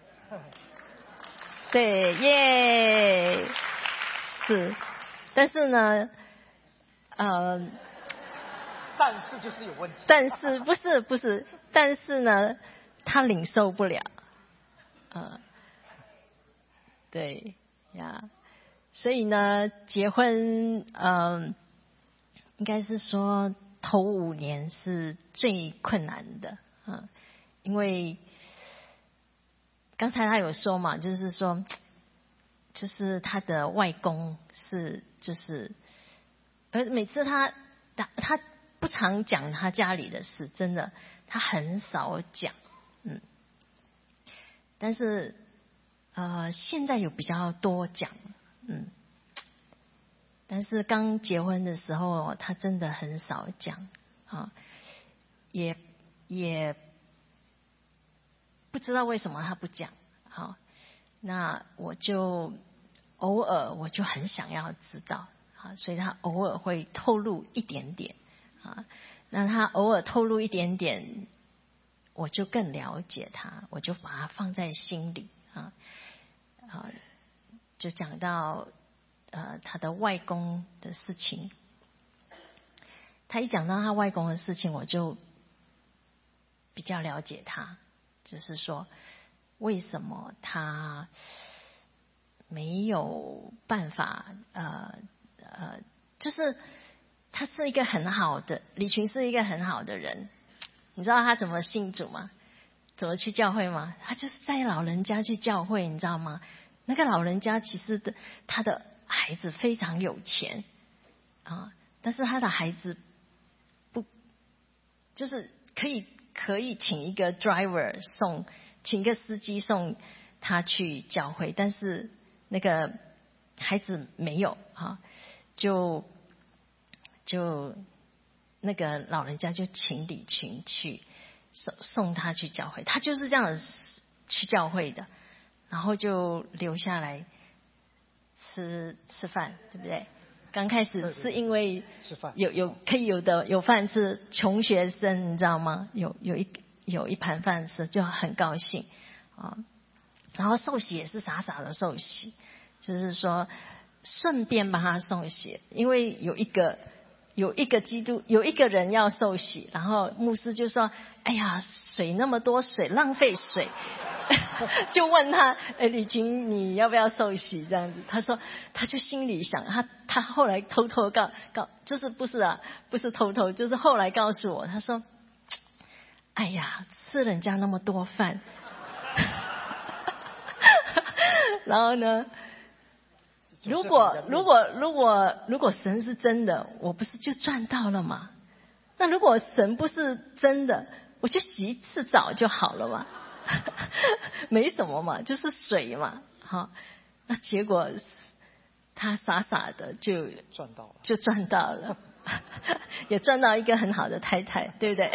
对耶，是，但是呢，呃， 但是就是有问题， 但是不是不是，但是呢，他领受不了，呃。对呀，所以呢，结婚，嗯、呃，应该是说头五年是最困难的，嗯，因为刚才他有说嘛，就是说，就是他的外公是，就是，而每次他他他不常讲他家里的事，真的，他很少讲，嗯，但是。呃，现在有比较多讲，嗯，但是刚结婚的时候，他真的很少讲，啊，也也不知道为什么他不讲，好，那我就偶尔我就很想要知道，啊，所以他偶尔会透露一点点，啊，那他偶尔透露一点点，我就更了解他，我就把他放在心里，啊。啊，就讲到呃他的外公的事情。 他一讲到他外公的事情，我就比较了解他，就是说为什么他没有办法，呃呃，就是他是一个很好的，李群是一个很好的人。你知道他怎么信主吗？怎么去教会吗？他就是带老人家去教会，你知道吗？那个老人家其实的他的孩子非常有钱啊，但是他的孩子不就是可以可以请一个 driver 送，请一个司机送他去教会，但是那个孩子没有啊，就就那个老人家就请李群去送送他去教会，他就是这样去教会的，然后就留下来吃吃饭，对不对？刚开始是因为有有可以有的有饭吃，穷学生你知道吗？有有一有一盘饭吃就很高兴啊。然后受洗也是傻傻的受洗，就是说顺便帮他送洗，因为有一个有一个基督有一个人要受洗，然后牧师就说：“哎呀，水那么多水，浪费水。”就问他：“哎，李群，你要不要受洗？”这样子，他说，他就心里想，他他后来偷偷告告，就是不是啊，不是偷偷，就是后来告诉我，他说：“哎呀，吃人家那么多饭。”然后呢，如果如果如果如果神是真的，我不是就赚到了吗？那如果神不是真的，我就洗一次澡就好了嘛，没什么嘛，就是水嘛，好，那结果他傻傻的就赚到了， 就赚到了，也赚到一个很好的太太，对不对？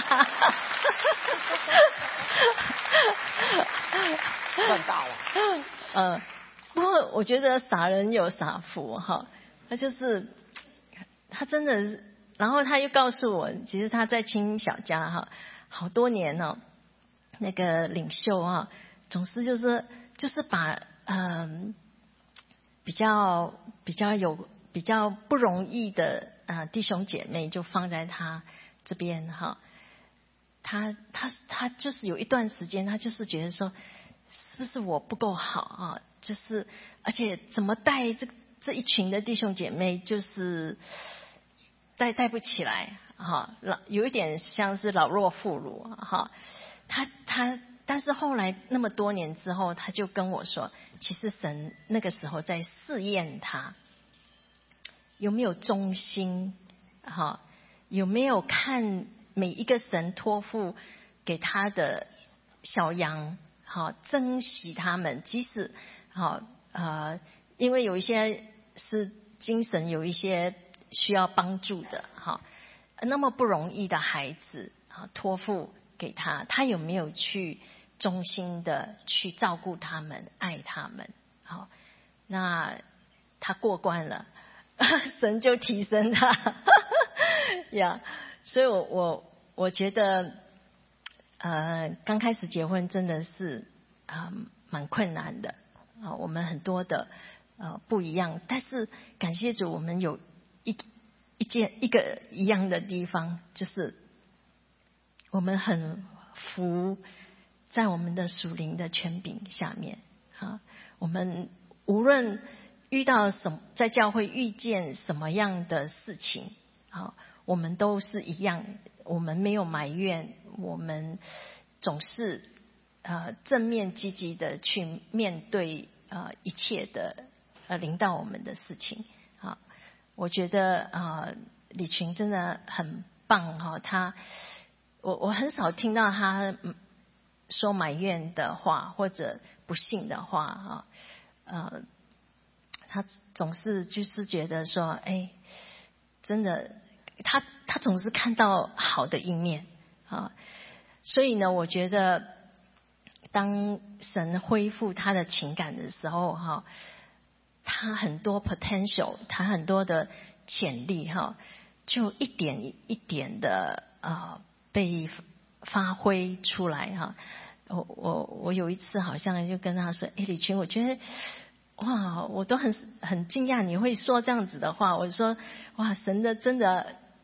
赚大了。 嗯，不过我觉得傻人有傻福哈，他就是他真的是，然后他又告诉我，其实他在清小家哈，好多年哦，那个领袖啊，总是就是就是把嗯比较比较有比较不容易的啊、呃、弟兄姐妹就放在他这边哈，他他他就是有一段时间，他就是觉得说，是不是我不够好啊？就是而且怎么带这这一群的弟兄姐妹，就是带带不起来哈，老有一点像是老弱妇孺哈。他他但是后来那么多年之后，他就跟我说，其实神那个时候在试验他有没有忠心哈，有没有看每一个神托付给他的小羊，好珍惜他们，即使好呃，因为有一些是精神有一些需要帮助的，好那么不容易的孩子啊，托付给他，他有没有去忠心的去照顾他们，爱他们？好，那他过关了，神就提升他呀。yeah, 所以我我我觉得，呃，刚开始结婚真的是啊、呃、蛮困难的啊、呃，我们很多的呃不一样，但是感谢主，我们有一一件一个一样的地方，就是我们很服在我们的属灵的权柄下面啊，我们无论遇到什么，在教会遇见什么样的事情啊，我们都是一样，我们没有埋怨，我们总是呃正面积极的去面对呃一切的呃临到我们的事情啊。我觉得啊、呃、李群真的很棒哈、哦，他我我很少听到他说埋怨的话或者不幸的话哈，呃，他总是就是觉得说，哎，真的，他他总是看到好的一面啊，所以呢，我觉得当神恢复他的情感的时候哈，他很多 potential， 他很多的潜力哈，就一点一点的啊被发挥出来哈。我我我有一次好像就跟他说，哎，李群，我觉得哇，我都很很惊讶你会说这样子的话。我说哇，神的真的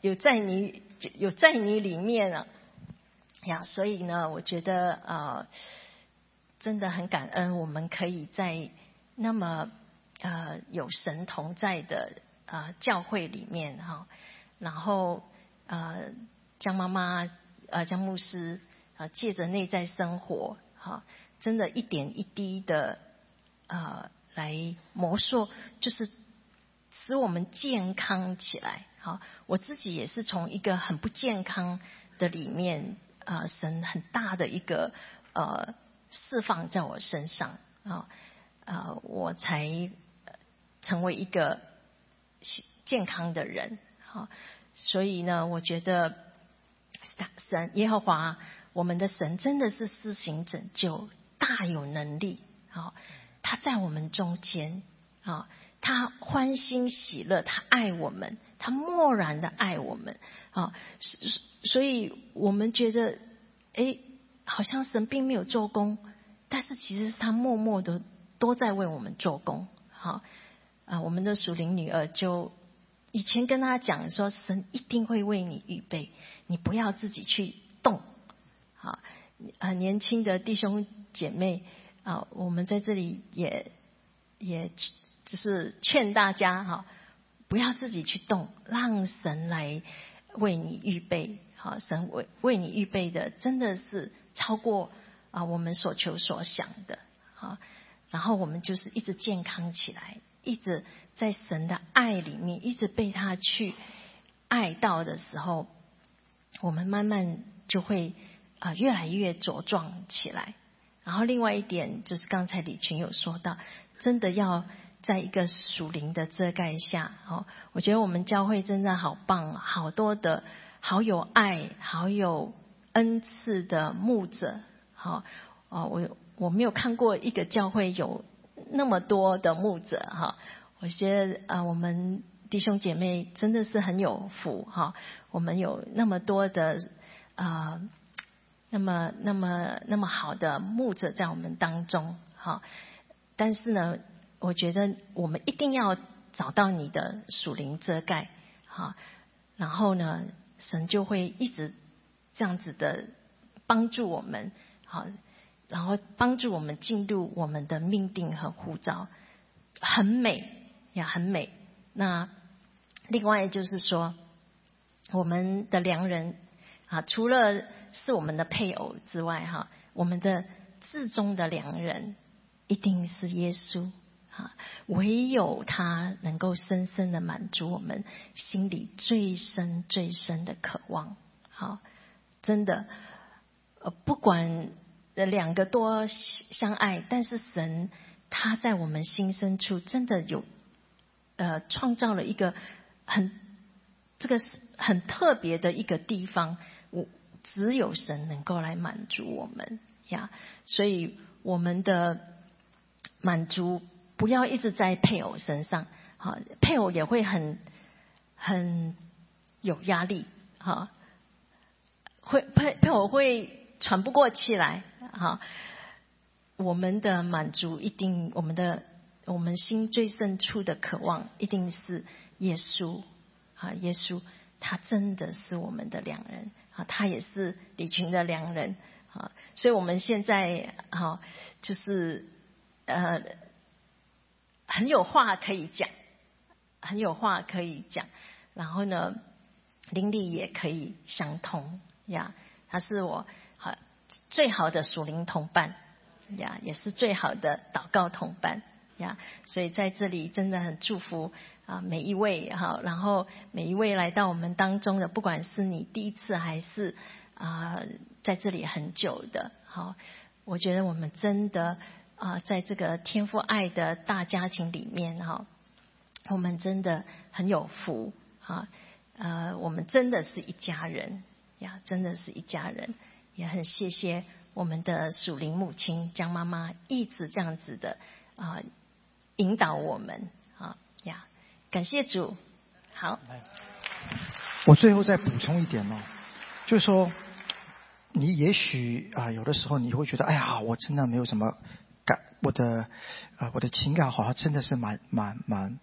有在你有在你里面啊呀，所以呢，我觉得呃真的很感恩，我们可以在那么呃有神同在的呃教会里面哈，然后呃江妈妈呃江牧师啊、呃、借着内在生活哈，真的一点一滴的呃来磨塑，就是使我们健康起来。好，我自己也是从一个很不健康的里面啊、呃，神很大的一个呃释放在我身上啊，呃，我才成为一个健康的人。好，所以呢，我觉得神耶和华我们的神真的是施行拯救，大有能力。好，他在我们中间啊，他欢欣喜乐，他爱我们，他默然的爱我们啊，所以我们觉得，哎，好像神并没有做工，但是其实是他默默的都在为我们做工。好啊，我们的属灵女儿就以前跟他讲说，神一定会为你预备，你不要自己去动。好，啊，年轻的弟兄姐妹啊，我们在这里也也就是劝大家哈，不要自己去动，让神来为你预备。好，神为为你预备的真的是超过啊我们所求所想的。好，然后我们就是一直健康起来，一直在神的爱里面，一直被他去爱到的时候，我们慢慢就会啊、呃、越来越茁壮起来。然后另外一点就是刚才李群有说到，真的要在一个属灵的遮盖下。哦，我觉得我们教会真的好棒，好多的好有爱好有恩赐的牧者。好，哦，我我没有看过一个教会有那么多的牧者哈。我觉得啊、呃，我们弟兄姐妹真的是很有福哈。我们有那么多的啊。呃那么那么那么好的牧者在我们当中哈，但是呢，我觉得我们一定要找到你的属灵遮盖哈，然后呢，神就会一直这样子的帮助我们好，然后帮助我们进入我们的命定和呼召，很美呀，很美。那另外就是说，我们的良人啊，除了是我们的配偶之外哈，我们的至终的良人一定是耶稣啊，唯有他能够深深的满足我们心里最深最深的渴望。好，真的呃，不管两个多相爱，但是神他在我们心深处真的有呃创造了一个很这个很特别的一个地方，我只有神能够来满足我们呀，所以我们的满足不要一直在配偶身上，好，配偶也会很很有压力，哈，会配配偶会喘不过气来，哈，我们的满足一定，我们的我们心最深处的渴望一定是耶稣，啊，耶稣他真的是我们的良人。啊，他也是李群的良人啊，所以我们现在啊，就是呃很有话可以讲，很有话可以讲，然后呢，灵力也可以相通呀。他是我好最好的属灵同伴呀，也是最好的祷告同伴呀。所以在这里真的很祝福啊每一位哈，然后每一位来到我们当中的，不管是你第一次还是啊、呃、在这里很久的，好，我觉得我们真的啊、呃、在这个天父爱的大家庭里面哈，我们真的很有福啊，呃我们真的是一家人呀，真的是一家人，也很谢谢我们的属灵母亲江妈妈一直这样子的啊、呃、引导我们啊呀。感谢主。好， 我最后再补充一点哦，就是说，你也许啊、呃，有的时候你会觉得，哎呀，我真的没有什么感，我的呃，我的情感好像真的是蛮蛮蛮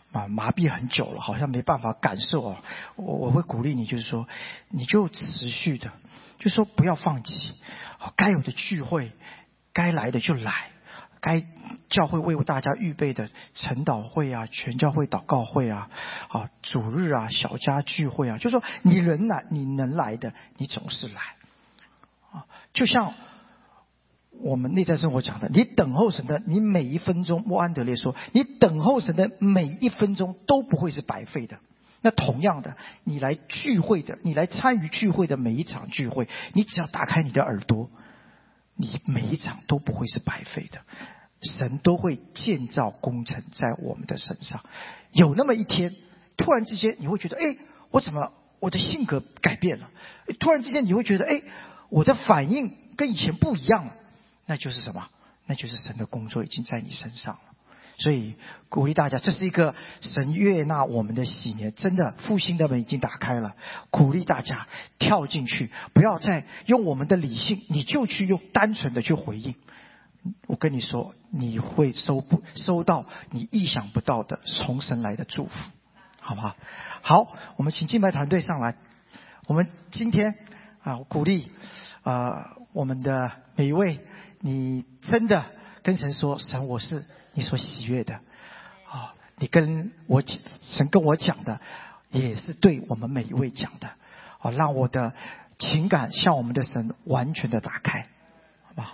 啊麻痹很久了，好像没办法感受哦。我我会鼓励你，就是说，你就持续的，就说不要放弃。该有的聚会，该来的就来。该教会为大家预备的晨祷会啊，全教会祷告会啊，啊主日啊，小家聚会啊，就是说你能来，你能来的，你总是来啊。就像我们内在生活讲的，你等候神的，你每一分钟，莫安德烈说，你等候神的每一分钟都不会是白费的。那同样的，你来聚会的，你来参与聚会的每一场聚会，你只要打开你的耳朵，你每一场都不会是白费的，神都会建造工程在我们的身上。有那么一天，突然之间你会觉得，哎，我怎么我的性格改变了？突然之间你会觉得，哎，我的反应跟以前不一样了。那就是什么？那就是神的工作已经在你身上了。所以鼓励大家，这是一个神悦纳我们的喜年，真的复兴的门已经打开了，鼓励大家跳进去，不要再用我们的理性，你就去用单纯的去回应。我跟你说，你会收不收到你意想不到的从神来的祝福，好不好？好，我们请敬拜团队上来。我们今天啊，鼓励呃我们的每一位，你真的跟神说，神，我是你所喜悦的啊！你跟我神跟我讲的，也是对我们每一位讲的啊！让我的情感向我们的神完全的打开，好不好？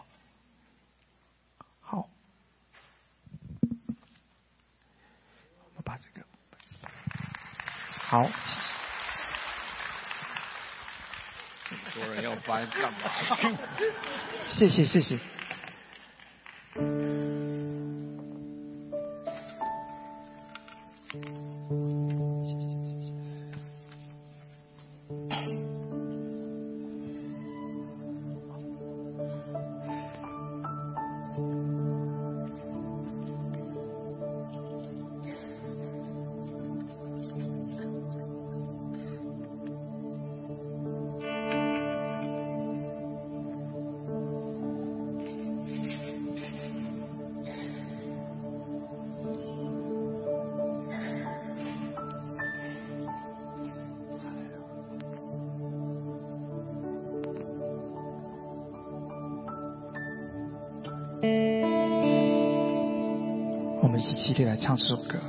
好，我们把这个好， 谢谢。说人要搬干嘛？ 谢谢谢谢。我们一起起立来唱这首歌。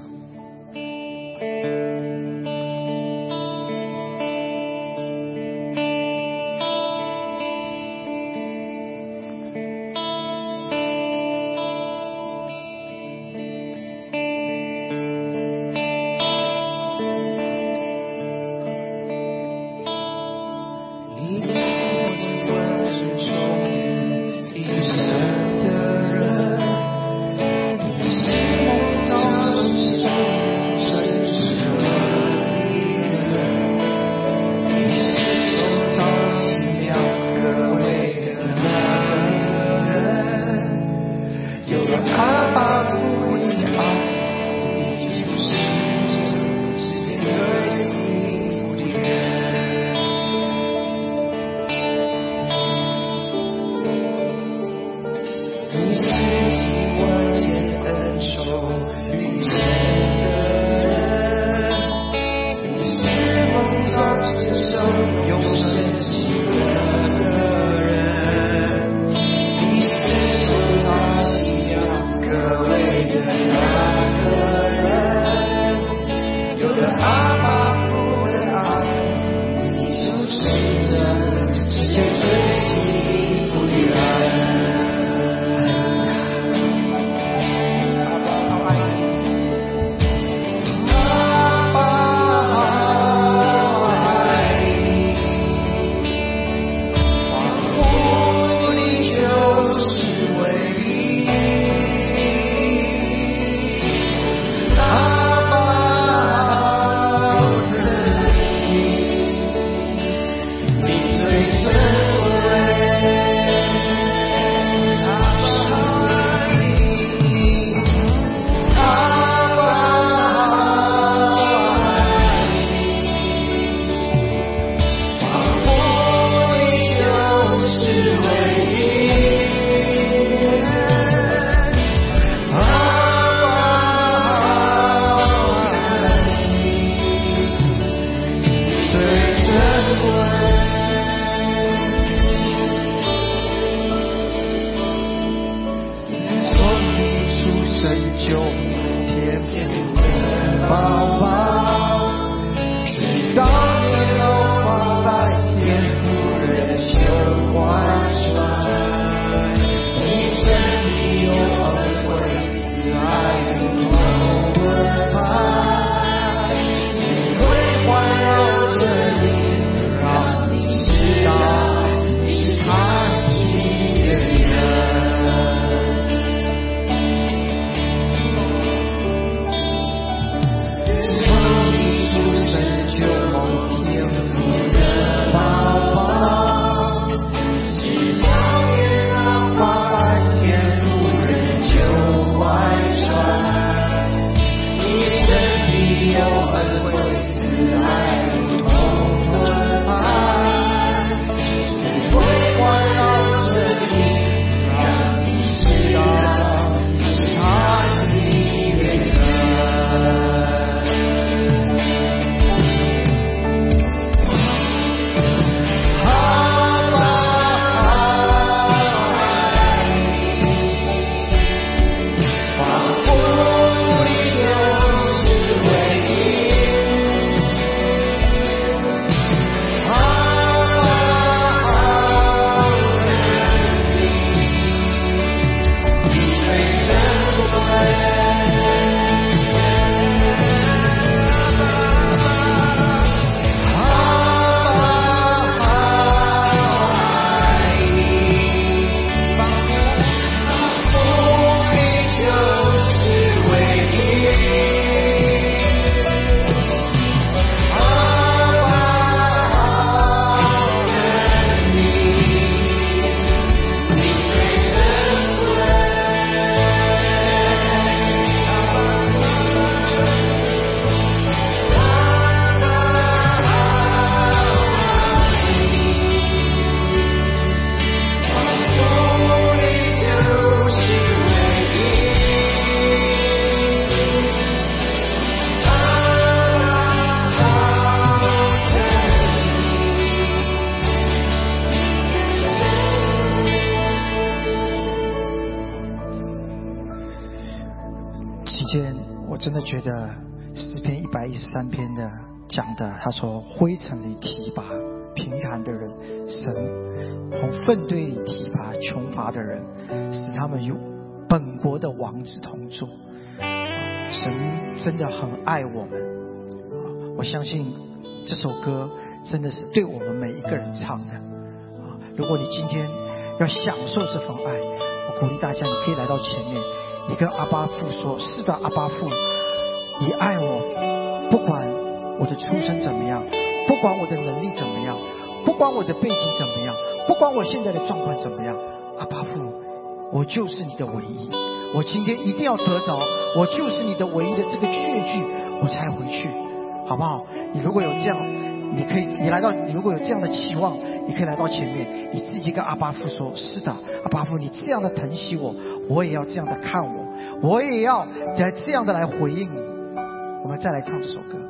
我真的觉得诗篇一百一十三篇的讲的，他说灰尘里提拔贫寒的人，神从粪堆里提拔穷乏的人，使他们与本国的王子同坐。神真的很爱我们，我相信这首歌真的是对我们每一个人唱的。如果你今天要享受这份爱，我鼓励大家，你可以来到前面，你跟阿爸父说：是的，阿爸父，你爱我，不管我的出身怎么样，不管我的能力怎么样，不管我的背景怎么样，不管我现在的状况怎么样，阿爸父，我就是你的唯一，我今天一定要得着，我就是你的唯一的这个确据，我才回去，好不好？你如果有这样，你可以，你来到，你如果有这样的期望，你可以来到前面，你自己跟阿爸父说：是的，阿爸父，你这样的疼惜我，我也要这样的看我，我也要在这样的来回应你。我们再来唱这首歌。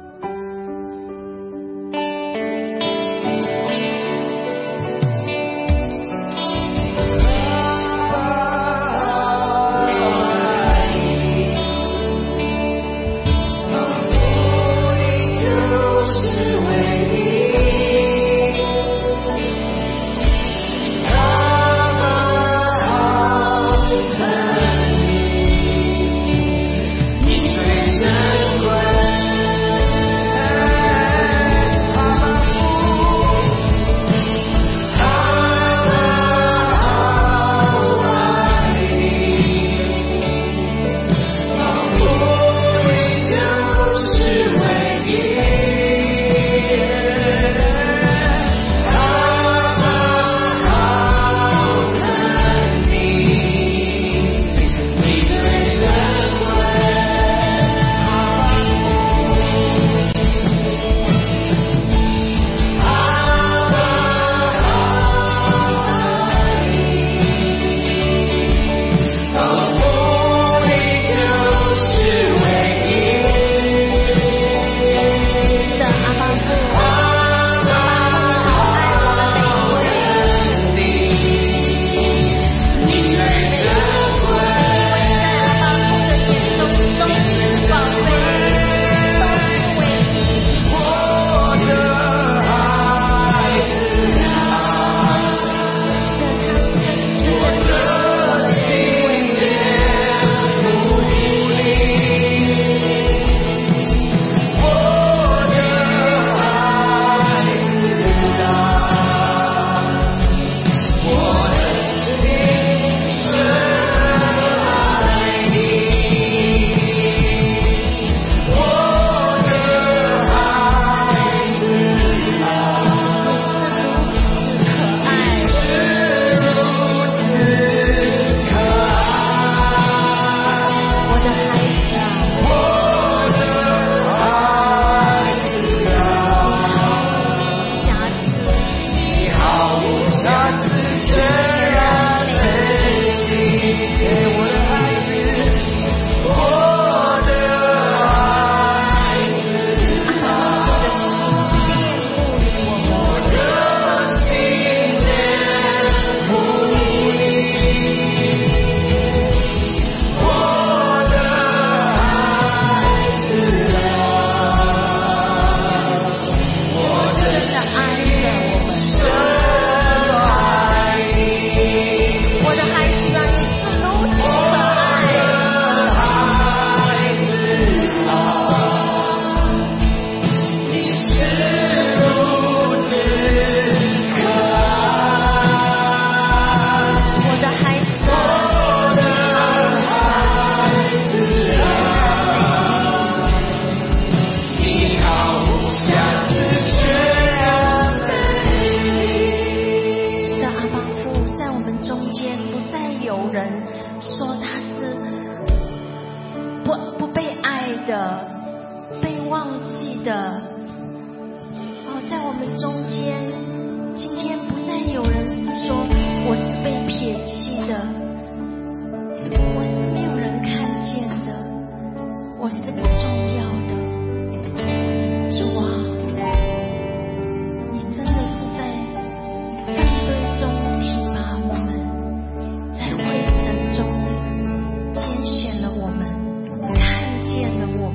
拣选了我们，看见了我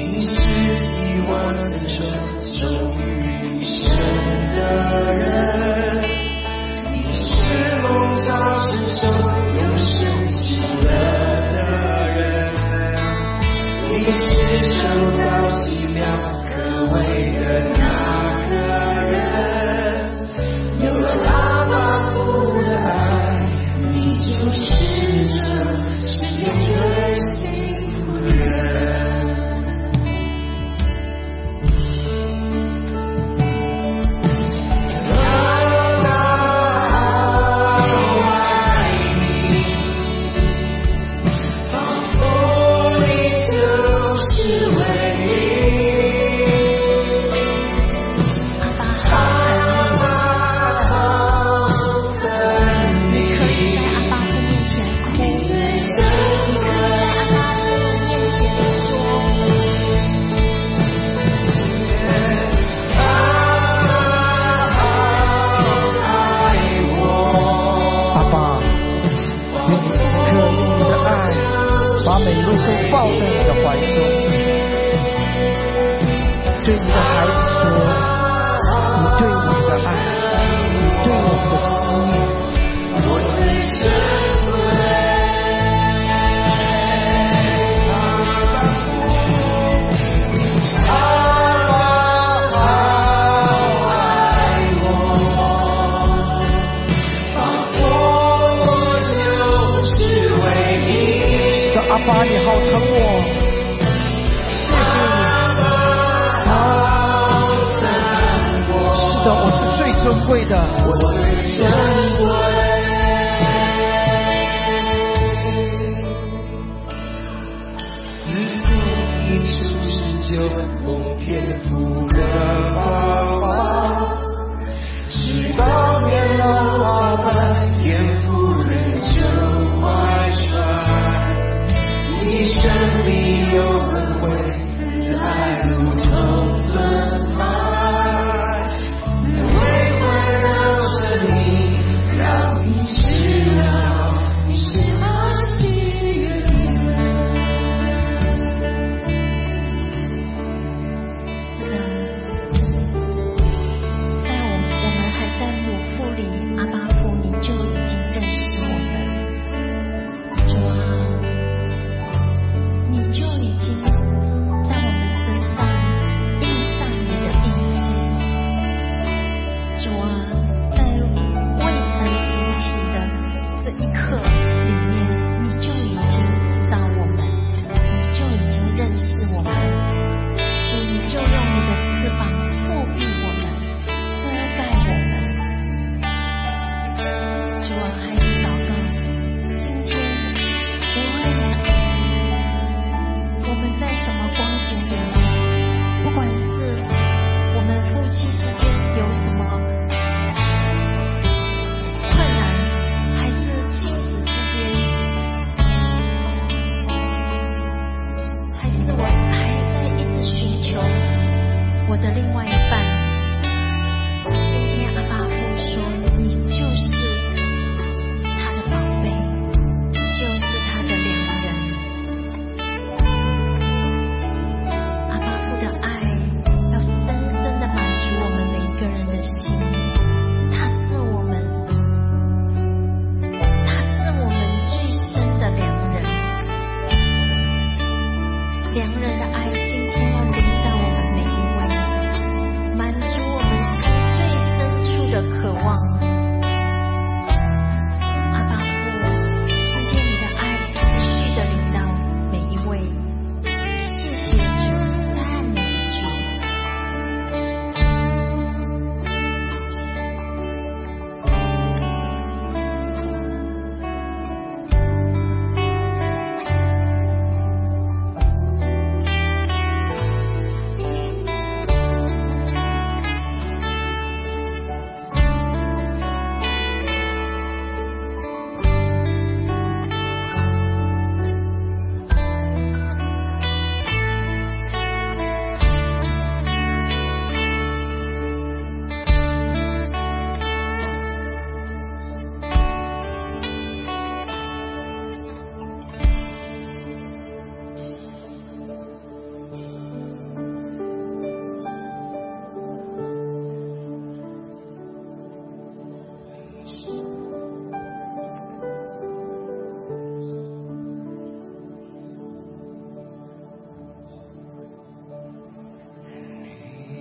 你是希望成就忠于神的人，你是蒙召伸手永生喜乐的人，你是受到奇妙可畏的那个人，有了阿爸父的爱，你就是这世界最幸福的人。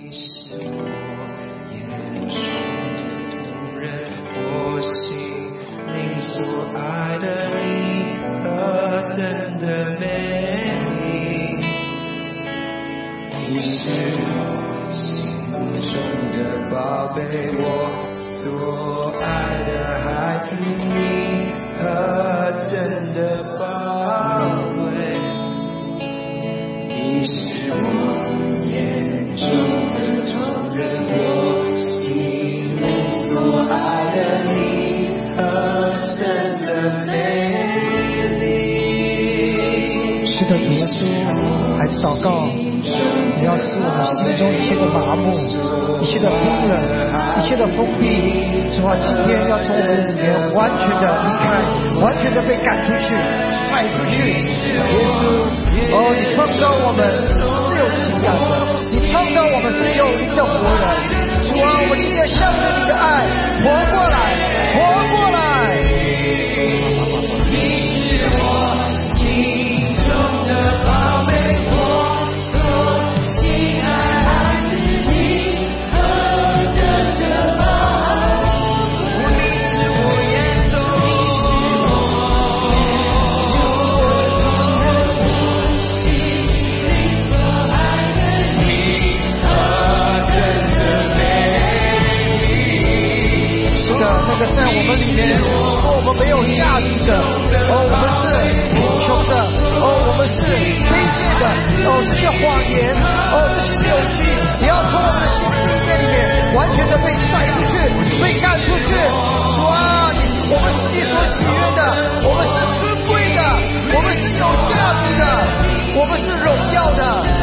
你是我眼中的同人，我心灵所爱的你何等的美丽，你是我心中的宝贝，我所爱的孩子，你何等的宝贵，你是我眼中的同人，我心灵所爱的你何等的美丽。 是的，主耶稣，还是祷告，你要使我们心中一切的麻木，一切的冰冷，一切的封闭，主啊，今天要从我们里面完全的离开，完全的被赶出去，甩出去。耶稣，哦，你创造我们是有情感的，你创造我们是有灵的活人。主啊，我们今天向着你的爱活过来，活过来。 你是我心中的宝贝，我所亲爱孩子，你何等的宝贵，你是我眼中心灵所爱的你何等的美丽。 是的，那个在我们里面说我们没有价值的，哦，我们是贫穷的，哦，我们是卑贱的，哦，这些谎言，哦，这些扭曲，也要从我们的心世界里面完全的被甩出去，被赶出去。主啊，你我们是你所喜悦的，我们是尊贵的，我们是有价值的，我们是荣耀的。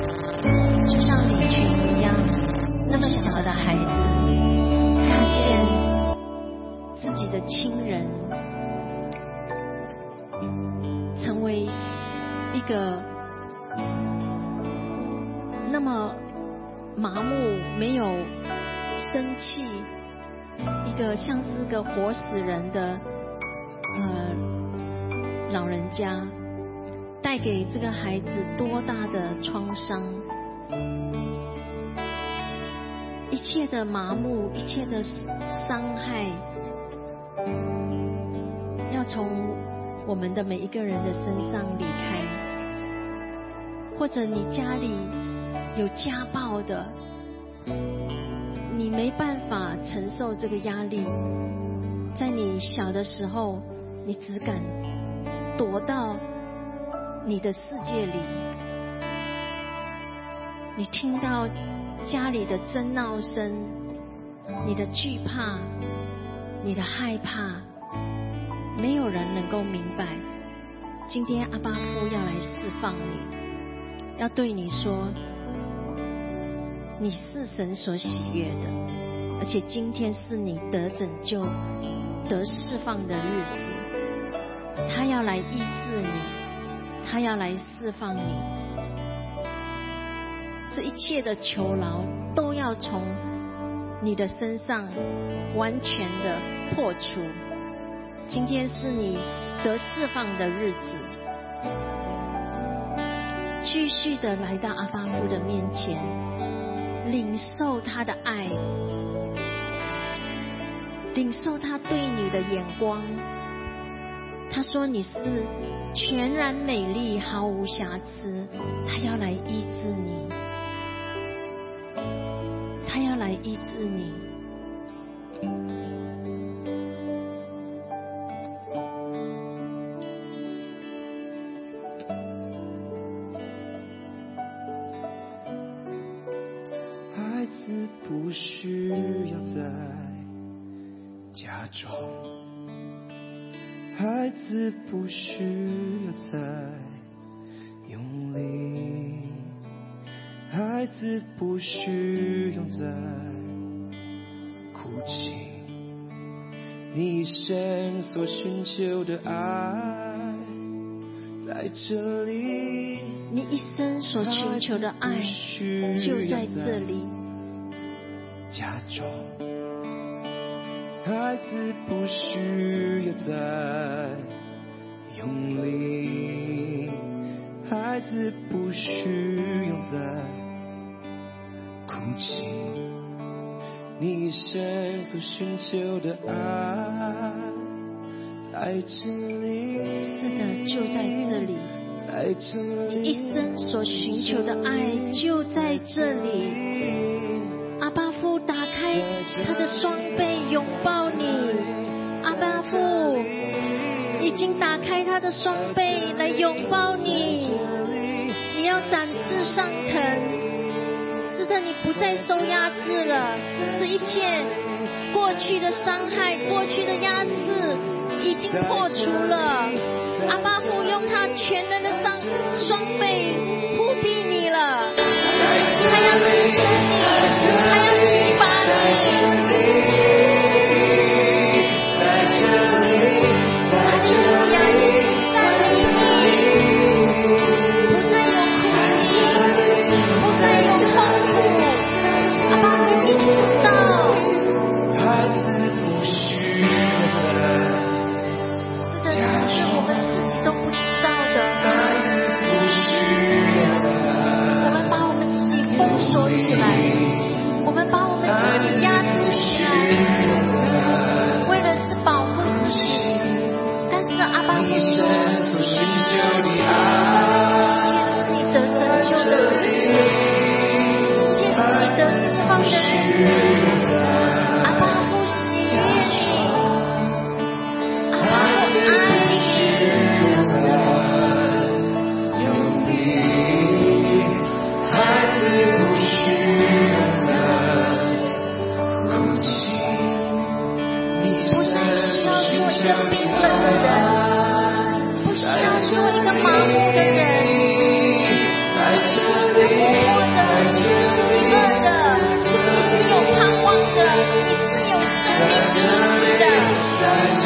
就像李群一样，那么小的孩子看见的亲人成为一个那么麻木、没有生气，一个像是个活死人的呃老人家，带给这个孩子多大的创伤？一切的麻木，一切的伤害，要从我们的每一个人的身上离开。或者你家里有家暴的，你没办法承受这个压力，在你小的时候，你只敢躲到你的世界里，你听到家里的争闹声，你的惧怕，你的害怕，没有人能够明白。今天阿爸父要来释放你，要对你说，你是神所喜悦的，而且今天是你得拯救、得释放的日子。他要来医治你，他要来释放你。这一切的囚牢都要从你的身上完全的破除。今天是你得释放的日子，继续的来到阿爸父的面前，领受他的爱，领受他对你的眼光。他说你是全然美丽，毫无瑕疵，他要来医治你，他要来医治你。 孩子不需要再假装，孩子不需要再用力，孩子不需要再哭泣，你一生所寻求的爱在这里， 你一生所寻求的爱就在这里。 假装，孩子不需要再用力，孩子不需要再哭泣，你一生所寻求的爱在这里。 是的，就在这里。 在这里， 你一生所寻求的爱就在这里。阿爸父打开他的双臂拥抱你，阿爸父已经打开他的双臂来拥抱你。你要展翅上腾，是的，你不再受压制了。这一切过去的伤害，过去的压制已经破除了。阿爸父用他全能的双双臂护庇你了，他要支撑你，他要提拔你。 在这里，在这里， 在这里，不再有哭泣，不再有痛苦。阿爸父你知道， 孩子不需要再是的，是我们自己都不知道的。我们把我们自己封锁起来，我们把我们自己压制起来，为了是保护自己。但是阿爸父说，今天是你得拯救的日子，今天是你得释放的日子。阿爸父喜悦你，阿爸父爱你。 孩子不需要再哭泣， 不再需要做一个冰冷的人，不需要做一个麻木的人，是活泼的，是喜乐的，是你是有盼望的，你是有生命气息的。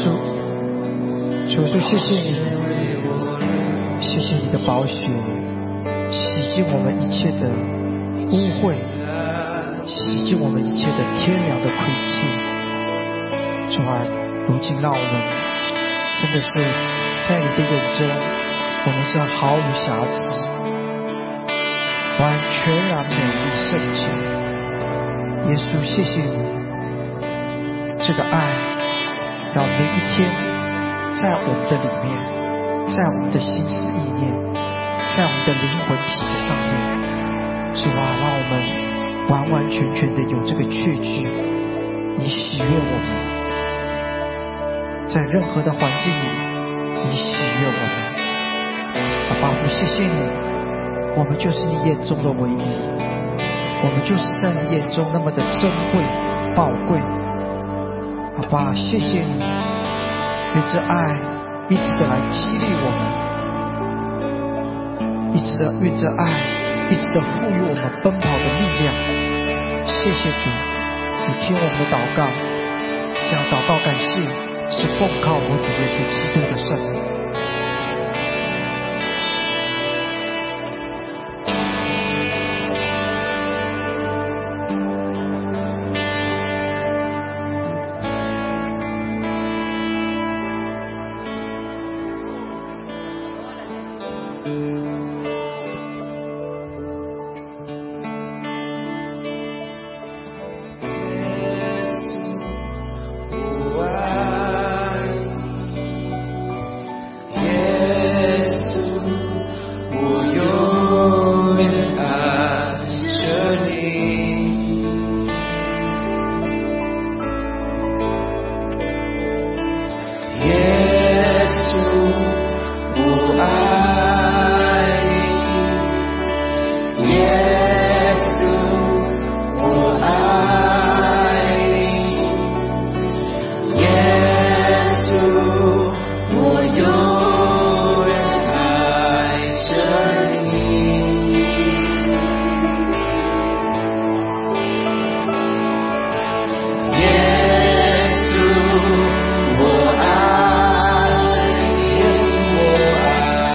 稣，主耶稣，谢谢你，谢谢你的宝血洗净我们一切的污秽，洗净我们一切的天良的亏欠。主啊，如今让我们真的是在你的眼中，我们是毫无瑕疵，完全然美丽圣洁。耶稣，谢谢你，这个爱要每一天在我们的里面，在我们的心思意念，在我们的灵魂体上面。主啊，让我们完完全全的有这个确据，你喜悦我们，在任何的环境里你喜悦我们。阿爸父，谢谢你，我们就是你眼中的唯一，我们就是在你眼中那么的珍贵宝贵。阿爸，谢谢你，愿这爱一直的来激励我们，一直的愿这爱一直的赋予我们奔跑的力量。谢谢主，你听我们的祷告，这样祷告感谢是奉靠我主耶稣基督的圣名。